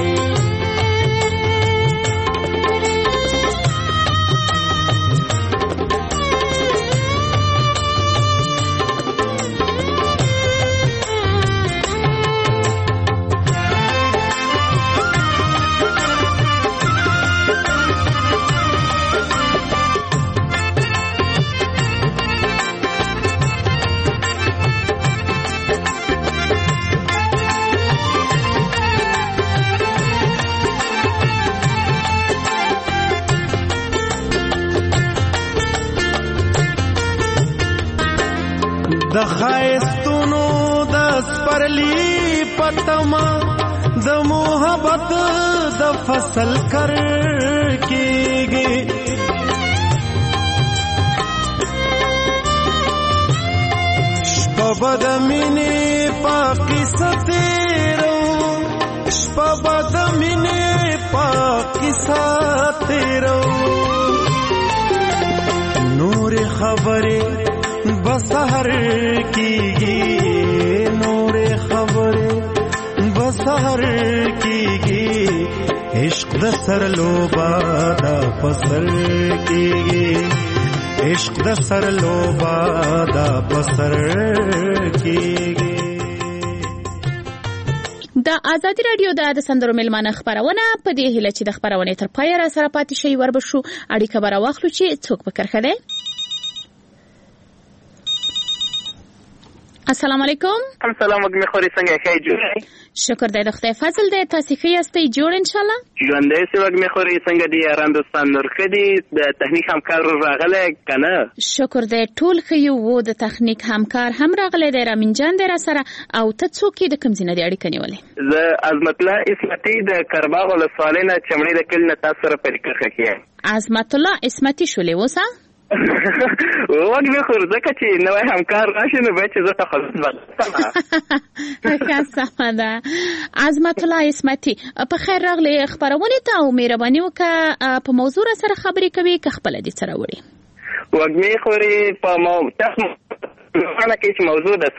د خایستونو د سپرلی پتما د محبت د فصل کر کېږي شپه د مینې په قصه تیرو شپه د مینې په قصه تیرو نور خبرې بسهر کیږي نور خبرې بسهر کیږي عشق د سر لوبا دا پسر کیږي عشق د سر لوبا دا پسر کیږي د ازادي رادیو د سندرو ملمانه خبرونه په دې هیله چې د خبرونه تر پای را سره پاتې شي وربشو اړیکه بر واخلو چې څوک به کرخه السلام علیکم. السلام علیکم خوري څنګه ښه جوړه شکر دی د خدای فضل دی تاسو ښه یاستئ جوړ ان شاء الله ژوندې سي وګمه خوري څنګه دی یاران دوستان نور خدي د تخنیک همکار راغله کنه شکر دی ټول ښه یو وو د تخنیک همکار هم راغله دی رامین جان دی را سره او ته څوک د کوم ځای نه دی اړیکه نیولې زه عظمت الله اسمتي د کرباغ ول سوالینه چمړي د کلنه تاسو سره پریکړه کیه عظمت الله اسمتي شولې وسه وګمه خور زکه چې نوې همکار راشي نو به چې زه تخلص وکړم دا عظمت الله اسمتي په خیر راغلی خبرونه ته او مهرباني وکړه په موضوع سره خبرې کوي که خپل دي سره وړي وګمه خوري په انا کې چې موضوع ده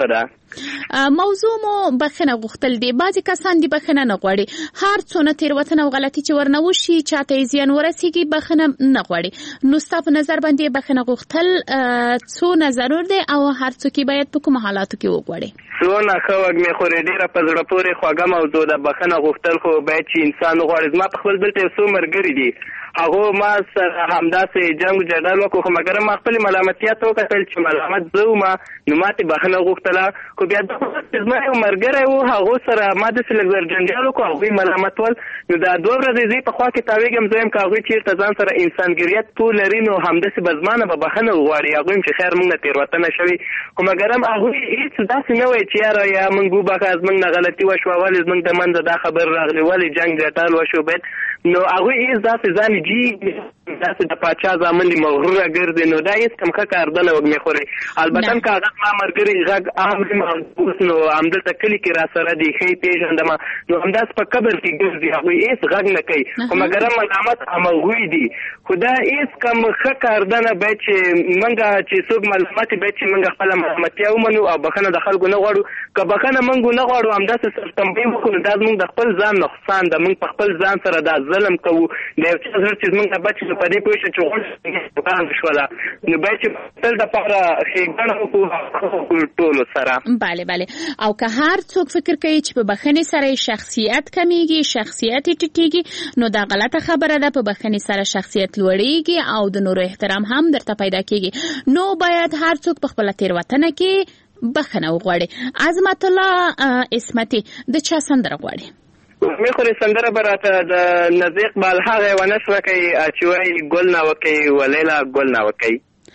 سره موضوع مو بخنه غوښتل دي بعضی کسان دي بخنه نه غواړي هر څونه تیروتنه او غلطي چې ورنه وشي چاته زیان ورسیږي بخنه نه غواړي نو ستاسو په نظر باندې بخنه غوښتل څونه ضرور دي او هر څوک باید په کوم حالاتو کې وغواړي څونه خو وګمه خو ډیره په زړه پورې خوږه موضوع ده بخنه غوښتل خو باید چې انسان غواړي ما په خپل دلته څو مرګري دي هغه ما سره همداسې جنگ جدل وکړو خو مګر ما خپل ملامتیات وکړل چې ملامت زه ما نو ماته بخنه غوښتله خو بیا د زما یو مرګری و هغه سره ما د سلګر جنجال وکړو هغه ملامت ول نو دا دوه ورځې زی په خوا کې تاویږم زم کاغوي چیرته ځان سره انسانګریت ټول لري نو همداسې بزمانه به بخنه غواړي هغه چې خیر موږ نه تیروتنه شوی خو مګر هغه هیڅ داسې نه وای چې یاره یا موږ وبخه از موږ نه غلطي وشو ولې موږ د منځ دا خبر راغلی ولې جنگ جدل وشو بد نو هغه هیڅ داسې ځان جی داسې د پاچا ځامن مغرور ګرځي نو دا هیڅ کم ښه کار نه وګمه خوري البته کاغذ ما مرګري غږ اهم نو همدلته کلی کې را سره دی خې پیژندم نو همداس په قبر کې ګرځي هغه هیڅ غږ نه کوي خو مګر ملامت امغوي دي خدا هیڅ کم ښه کار نه به چې منګه چې څوک ملامت به چې منګه خپل ملامت یو منو او بخنه د خلکو نه غواړو که بخنه منګو نه غواړو همداس سرتمبي وکړو دا موږ د خپل ځان نقصان ده موږ په خپل ځان سره دا ظلم کوو د یو څه زړه چې موږ بچ په دې پوه شو چې غوښتل شولا نو به چې تل د پاره خېګنه وکړو ټول سره bale او که هر څوک فکر کوي چې په بخنه سره شخصیت کمیږي شخصیت ټیټیږي نو دا غلطه خبره ده په بخنه سره شخصیت لوړیږي او د نورو احترام هم درته پیدا کیږي نو باید هر څوک په خپل تیروتنه کې بخنه وغواړي عظمت الله اسمتي د چا سندره غواړي مې خو سندره براته د نزیق بال هغه ونسره کوي چې وای ګل نه وکي ولیلا ګل نه وکي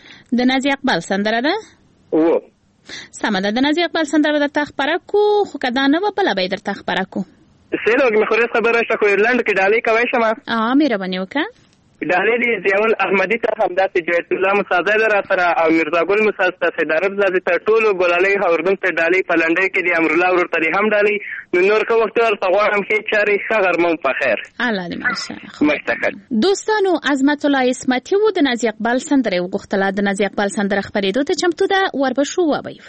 د نزیق بال سندره ده و سمه ده د نزیق بال سندره د تخبره کو خو کدا نه په لبې در تخبره کو سیلو کې مخورس خبره شته خو ایرلند کې ډالۍ کوي شمه مهرباني وکړه. ډالۍ دي ضیاء احمدي ته همداسې جایت الله مصادر را سره او مرزا ګل مصاد ته سید عرب زاده ته ټولو ګلالۍ اردن ته ډالۍ په لنډۍ کې د امرالله ورور ته هم ډالۍ نو نور که وخت ورته غواړم چې چارې ښه غرمه په خیر. الله دې ماشه. مشتاق دوستانو عظمت الله اسمتي و د نازي اقبال سندره وغوښتله. د نازي اقبال سندره خبرېدو ته چمتو ده وربشو وبایو.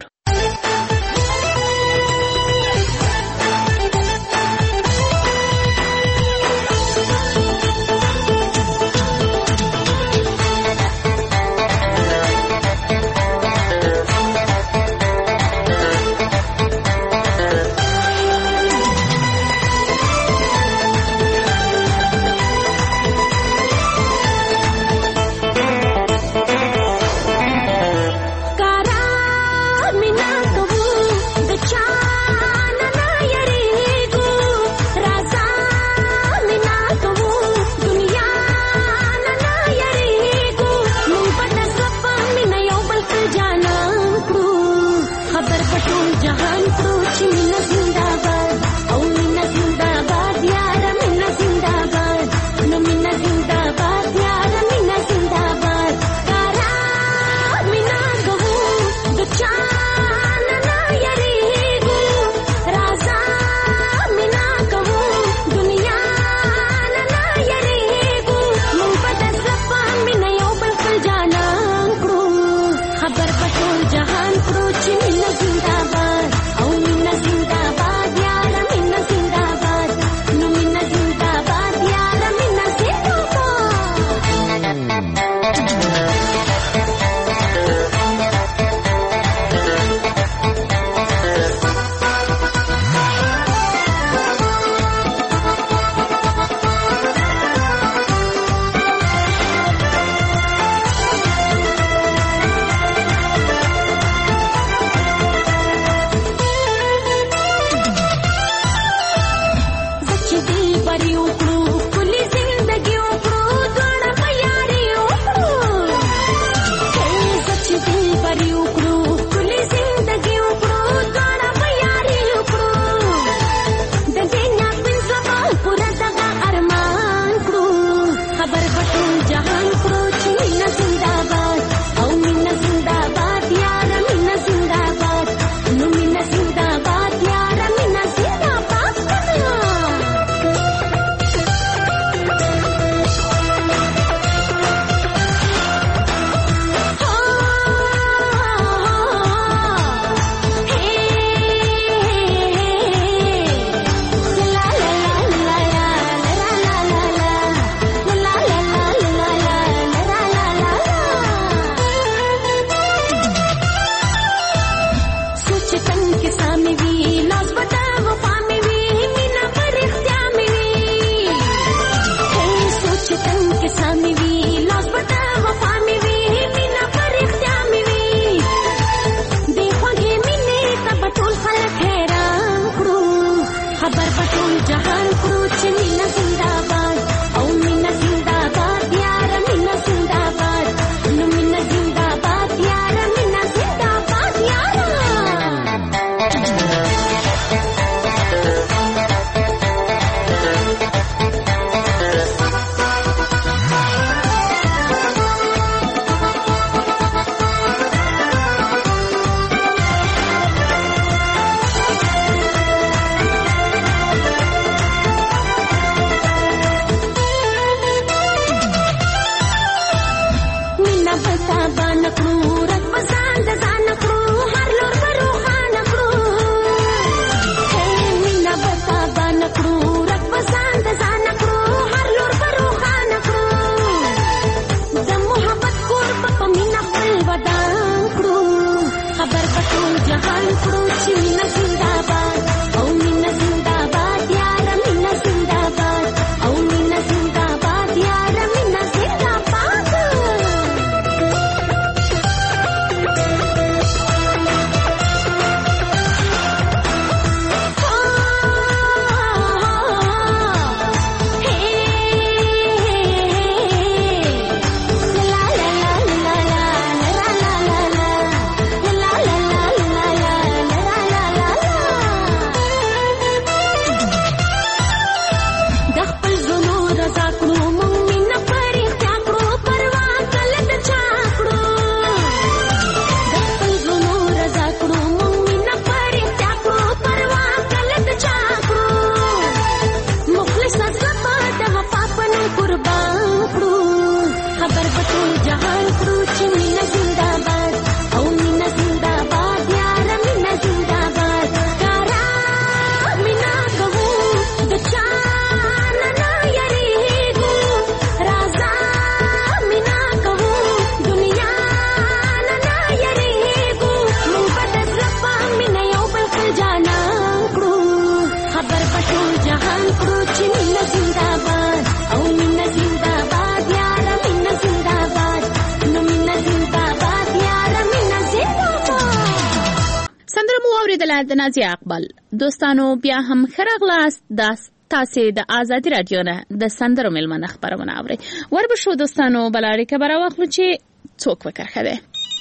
د نازیه اقبال. دوستانو بیا هم ښه راغلاست. تاسې د آزادي راډیو نه د سندرو مېلمانه خپرونه اورئ. وربشو دوستانو بله اړیکه به راواخلو چې څوک وکرښه دی.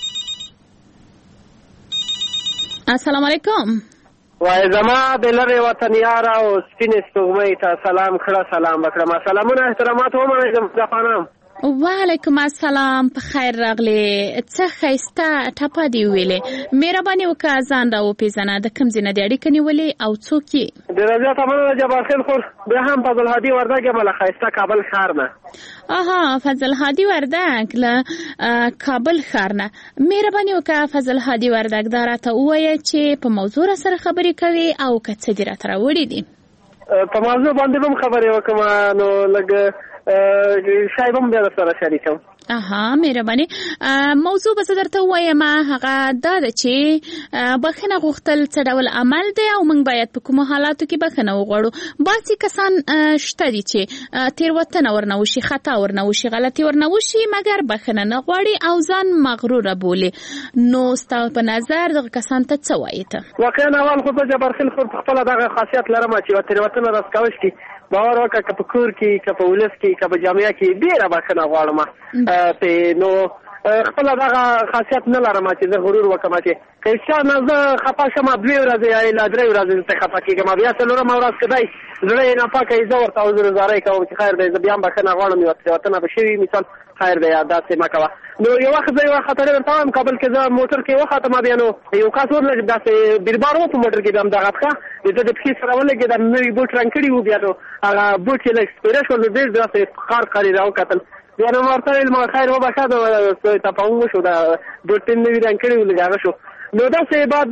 السلام علیکم. وای زما د لرې وطنیار او سپینې سپوږمۍ ته سلام کړه، سلام وکړم. سلامونه احترامات ومنئ زما خانم. وعلیکم السلام. په خیر راغلی. څه ښایسته ټپه دې ویلې. مهرباني وکړه ځان را وپېژنه. د کوم ځای نه دې اړیکه نیولې او څوک یې؟ ډېره زیاته مننه جبار خیل خور. بیا هم فضل هادي وردګ یم له ښایسته کابل ښار نه. آها فضل هادي وردګ له کابل ښار نه. مهرباني وکړه فضل هادي وردګ دا راته ووایه چې په موضوع سره خبرې کوي او که څه دې راته راوړي دي. په موضوع باندې هم خبرې وکړم نو لږ شاید هم بیا سره شریکم. مهرباني. موضوع به زه درته ووایم هغه دا ده چې بخښنه غوښتل څه ډول عمل دی او موږ باید په کومو حالاتو کې بخښنه وغواړو. بعضې کسان شته دي چې تېروتنه ورنه وشي، خطا ورنه وشي، غلطي ورنه وشي مګر بخښنه نه غواړي او ځان مغروره بولي. نو ستا په نظر دغه کسان ته څه وایې ته؟ واقعا اول خو زه جبارخیل خور په خپله دغه خاصیت لرم چې یوه تېروتنه راسکول شي باور وکړه که په کور کې که په ولس کې که په جامعه کې ډېره بخښنه غواړم. نو خپله دغه خاصیت نه لرم چې زه غرور وکړم چې که چا نه زه خفه شم 2 ورځې یا له 3 ورځې درته خفه کېږم، بیا څلورمه ورځ که دی زړه یې ناپاکه وي زه ورته عذرګزارۍ کوم چې خیر دی زه بیا هم بخښنه غواړم، یوه تېروتنه به شوي مثال خیر دی داسې مه کوه. نو یو وخت زه یوه خاطرې درته وایم کابل کې زه موټر کې وختم بیا نو یو کس ورلګ داسې بیربار و په موټر کې بیا هم دغه پښه زه د پښې سره ولګېدم نوي بوټ رنګ کړي وو بیا نو هغه بوټ یې لږ سپېره شول نو ډېر داسې ښکاري راوکتل بیا نو ورته ویل ما خیر وبخښه تفاهم وشو د بوټ یې نوي رنګ کړي وو لږ هغه شو. نو داسې بعد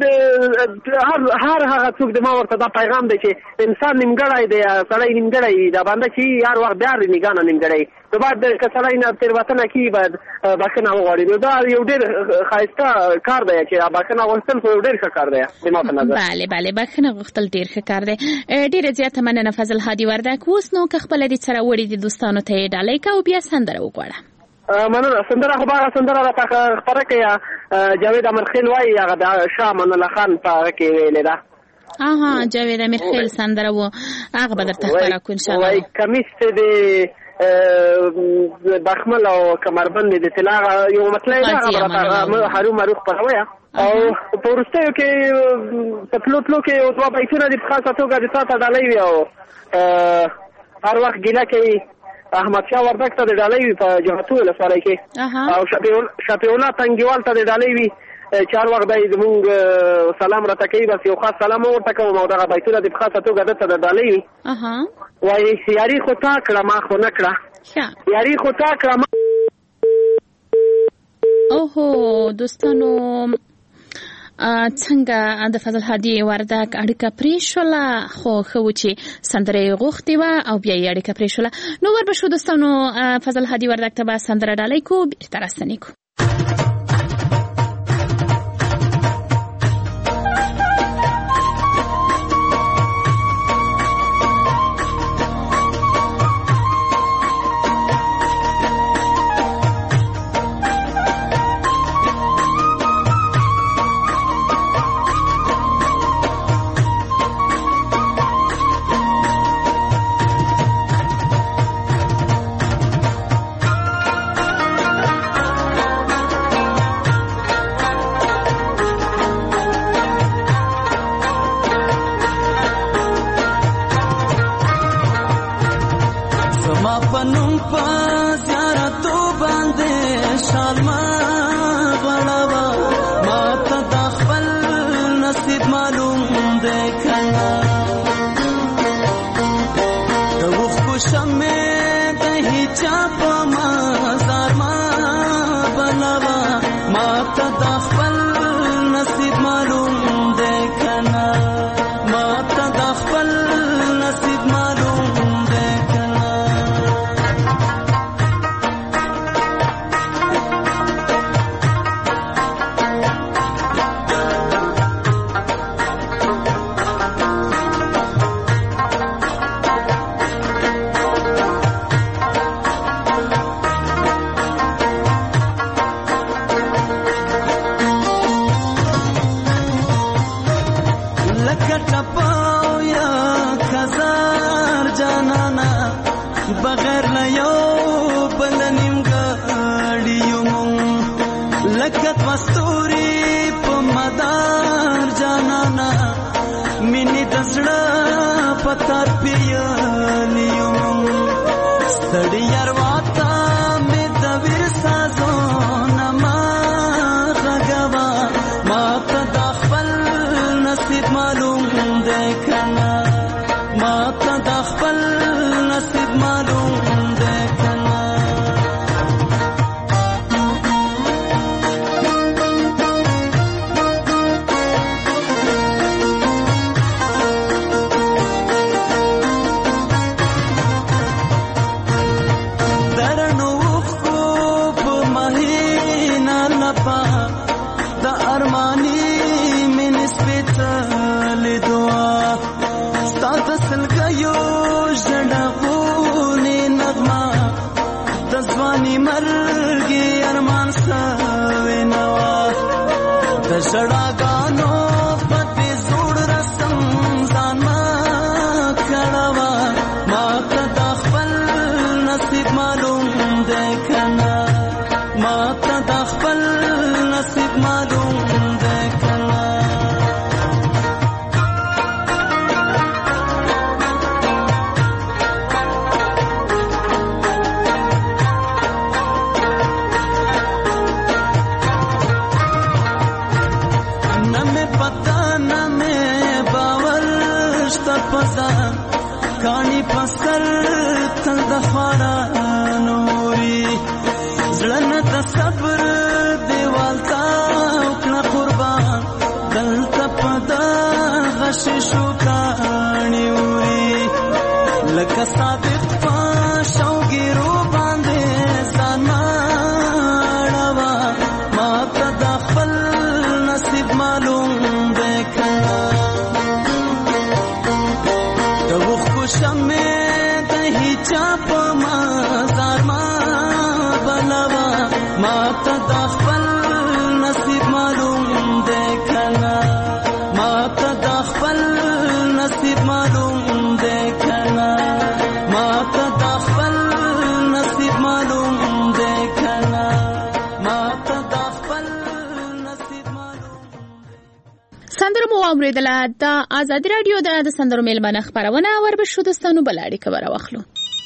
هر هغه څوک د ما ورته دا پیغام دی چې انسان نیمګړی دی، سړی نیمګړی وي، دا بنده چې هر وخت بیا نګاه نه نیمګړی نو باید که سړی نه تېروتنه کېږي باید بخښنه وغواړي. نو دا یو ډېر ښایسته کار دی چې بخښنه غوښتل خو یو ډېر ښه کار دی زما په نظر. بله بخښنه غوښتل ډېر ښه کار دی. ډېره زیاته مننه فضل هادي وردګ. اوس نو که خپله دې سره وړي دي دوستانو ته یې ډالۍ که او بیا سندره وغواړه. مننه. سندره خو به هغه سندره راته خپره کړې جاوید امرخیل وایي هغه د شاه امان الله خان په هغه کې ویلې ده. جاوید امرخیل سندره و هغه به درته خپره کړو انشاءالله. وایي کمیس د بخمل او کمربند د طلا یو مطلب ده هغه به راته هرو مرو خپروي او په وروستیو کې په تلو کې یو 2 بیتونه دي په خاصه توګه د تا ته ډالۍ وي او هر وخت ګیله کوي احمد شاه وردګ ته د ډالۍ وي په جهتو ولسوالۍ کې او شفیع الله تنګیوال ته د ډالۍ وي چې هر وخت دی زمونږ سلام راته کوي بس یو خاص سلام ورته کوم او دغه بیتونه د په خاصه توګه دته د ډالۍ وي. وایي یاري خو تا کړه ما خو نه کړه، یاري خو تا کړه ما. دوستانو څنګه د فضل هادي وردګ اړیکه پرې شوله خو ښه و چې سندره یې غوښتې وه او بیا یې اړیکه پرې شوله. نو وربشو دوستانو فضل هادي وردګ ته به سندره ډالۍ کو بیرته راستنې کو. ټپاو یا خزار جانانا بغیر لا یو بل نیمګړی یم لکه مستوري په مدار جانانا مینې د زړه په تار پیالی یم ستړي یارواتا مې د ویر سازونه ما غږوا ما ته د خپل نصیب معلوم دی کنه ما ته د خپل نصیب معلوم دی کنه درنو خو په مهینا لپا د ارمانی من سپیڅل دعا ستات سلګیو ژړغونی نغمه د ځواني مرګي ارمان سوي نوا د ژړاګانو پته زوړ رسم ځان ما کړوا ما ته د خپل نصیب معلوم دی کنه ما ته د خپل نصیب معلوم دی کنه کانی پسر تل د خارا نوري زړه د صبر دیوال تا کړه قربان دلته پدا غش شو کانی وری لکه صادق شوګیرو باندې ځان ماړوا ما ته د خپل نصیب معلوم دی کنه شمه د هیچا په مزار ما بلوا ما ته د خپل نصیب معلوم دی کنه ما ته د خپل نصیب معلوم دی کنه ما ته د خپل نصیب معلوم دی کنه ما ته د خپل نصیب معلوم سندرو مو اوریدله د آزادي رادیو د سندرو میلمنه خبرونه وربشو دستانو بلاړي خبره واخلو.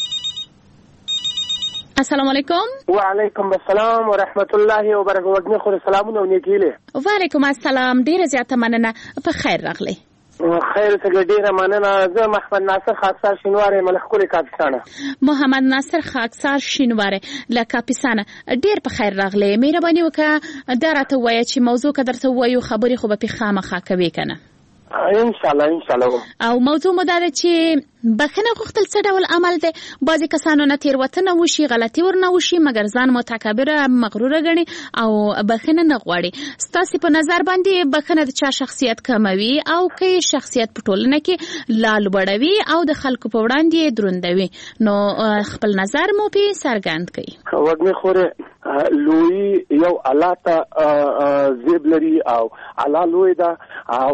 السلام علیکم. وعلیکم السلام ورحمت الله وبرکاته. خو سلامونه نیکیله. وعلیکم السلام. ډیره زیاته مننه. په خیر راغلی. خیر څنګه ډیره مننه. زه محمد ناصر خاکسار شینواره ملخکوري کاپیسانه. محمد ناصر خاکسار شینواره له کاپیسانه ډیر په خیر راغلی. مهرباني وکړه دا راته وایه چې موضوع که درته وایو خبرې خو به پې خامخا کوې که نه؟ ان شاء الله. او موضوع مو دا ده چې بخښنه غوښتل څه ډول عمل دی؟ بعضې کسانو نه تېروتنه وشي، غلطي ورنه وشي، مګر ځان متکبره مغروره ګڼي او بخښنه نه غواړي. ستاسې په نظر باندې بخښنه د چا شخصیت کموي او که شخصیت په ټولنه کې لا لوړوي او د خلکو په وړاندې دروندوي؟ نو خپل نظر مو پې څرګند کړئ. وږمې خورې لوی یو الله ته زیب لري او الله لوی ده او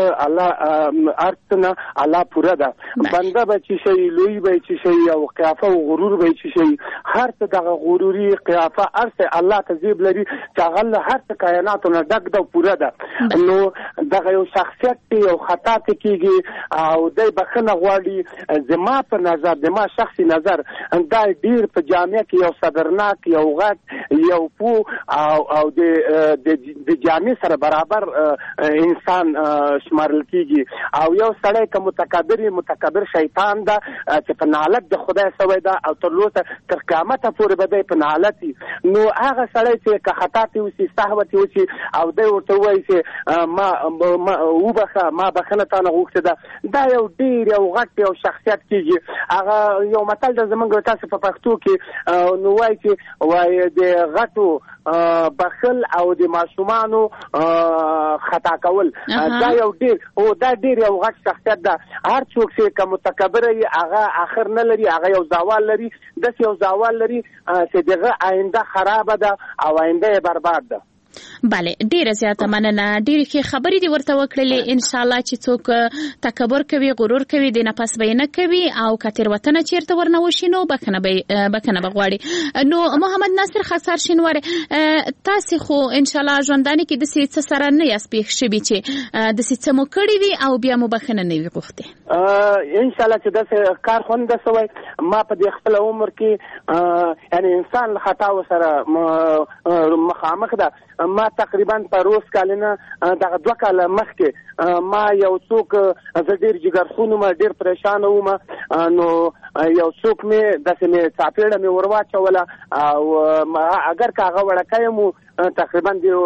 ارتنا الله پوره ده. بنده به چې شي لوی به چې شي او قیافه او غرور به چې شي هر څه دغه غروري قیافه ارته الله ته زیب لري چې هغه هر څه کائناتو نه ډک ده پوره ده. نو دغه یو شخصیت یو خطا ته کیږي او د بخنه غواړي. زما په نظر زما شخصي نظر دا ډیر په جامعه کې یو صبرناک یو غټ یو پو او د جامع سره برابر انسان شمارل کیږي او یو سړی که متکبر شیطان ده چې په نالت د خدای سوی ده او تر لوسه تر قیامت پورې به دی په نالت وي. نو هغه سړی چې که خطا تی وشي سهو تی وشي او دی ورته وایي چې ما وبخه ما بخنه تا نه غوښته ده دا یو ډیر یو غټ یو شخصیت کیږي. هغه یو متل ده زمونږ تاسو په پښتو کې نو وایي چې وایي د غټو بخل او د ماشومانو خطا کول دا یو ډیر یو غټ شخصیت ده. هر څوک چې که متکبر وي هغه اخر نه لري، هغه یو زوال لري، داسې یو زوال لري چې دغه آینده خرابه ده او آینده یې برباد ده. bale ډیره زیاته مننه ډیره کې خبرې دي ورته وکړلې ان شاء الله چې څوک تکبر کوي غرور کوي د نفس بینه کوي او کتر وطن چیرته ورنه وشینو بکنه بغواړي نو محمد ناصر خسار شینوار تاسو خو ان شاء الله ژوندانه کې د څه سره نه یاسپېښ شوي چې د څه مو کړی وي او بیا مو بخنه نه وي غوښته ان شاء الله چې د کار خوند سوی ما په دې خپل عمر کې یعنی انسان خطا وسره مخامخ ده ما تقریبا په روز کالنه دغه 2 کال مخکې ما یو څوک زه ډیر جګرخونو ما ډیر پریشان وم نو یو څوک مې داسې مې چاپېړه مې ورواچوله او اگر کاغه وړکای مو تقریبا د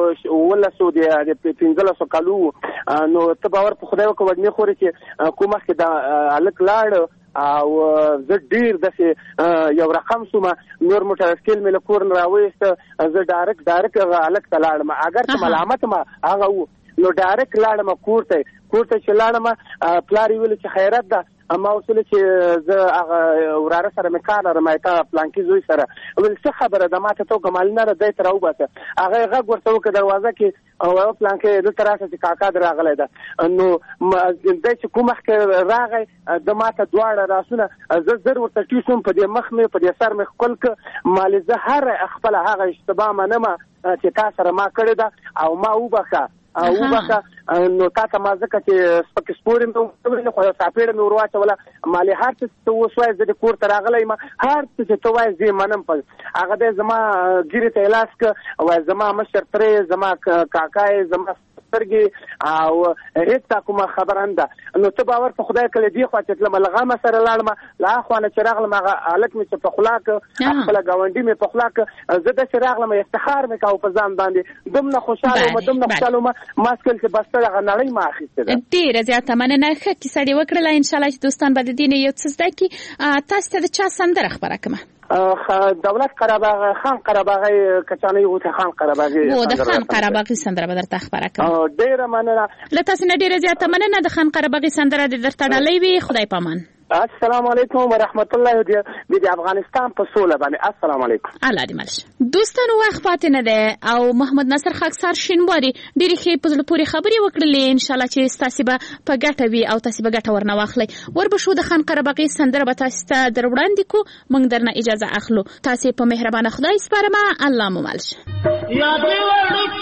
1500 کالو نو ته باور په خدای وکړه ودنې خوري چې کومه کې دا الک لاړ او زه ډیر داسې یو رقم سوم نور موټر سکیل مې له کور نه راوېست زه ډایرکټ الک ته لاړم اگر ته ملامت ما هغه نو ډایرکټ لاړم کور ته چې لاړم پلار ویل چې خیرت ده اما وصل چې زه هغه وراره سره مې کار لرم تا پلانکی زوی سره ول څه خبره ده ماته تو کمال نه راځي تر او باسه هغه غږ ورته وکړ دروازه کې او پلانکی د تراسه چې کاکا دراغله ده نو د چې کومه راغی د ماته دواړه راسونه زه زر ورته ټیسوم په دې مخ مې په دې سر مې خپل ک مال زه هر خپل هغه اشتباه منم چې تاسو سره ما کړی ده او ما وبخه او وبخه نو تاسو ما ځکه چې سپک سپورم نو خو ساپېړه مې ورواچوله مالي هر څه وسوای زه د کور ته راغلی ما هر څه چې توای زه منم په هغه د زما ګیره ته الاس ک او زما مشر ترې زما کاکای زما سترګي او هیڅ کومه خبرنده نو ته باور په خدای کله دی خو چې لملغه ما سره لاړم لا خو نه چراغ ما الک مې چې په خلاک خپل گاونډي مې په خلاک زه د چراغ ما افتخار مې کاو په ځان باندې دمنه خوشاله ما سکل چې بس ته غنړی ما اخیسته ډیره زیاته مننه چې سړی وکړه ان شاء الله چې دوستان به د دین یو څه زده کی تاسو ته د چا سندره خبره کوم دولت قرهباغ خان قرهباغی کچانی او خان قرهباغی او د خان قرهباغی سندره به درته خبره کوم ډیره مننه لته سن ډیره زیاته مننه د خان قرهباغی سندره د درته ډالۍ وي خدای پامان السلام علیکم ورحمت الله د افغانستان په سوله باندې السلام علیکم الله دې ملشه دوستانو وخت پاتې نه ده او محمد ناصر خاکسار شینواری ډیره ښه په زړه پورې خبرې وکړلې ان شاء الله چې تاسو به په ګټه وي او تاسو به ګټه ورنه واخلئ وربشو د خان قرهباغی سندره به تاسو ته دروړاندې کو موږ درنه اجازه اخلو تاسو په مهربانه خدای سپارم الله مو ملشه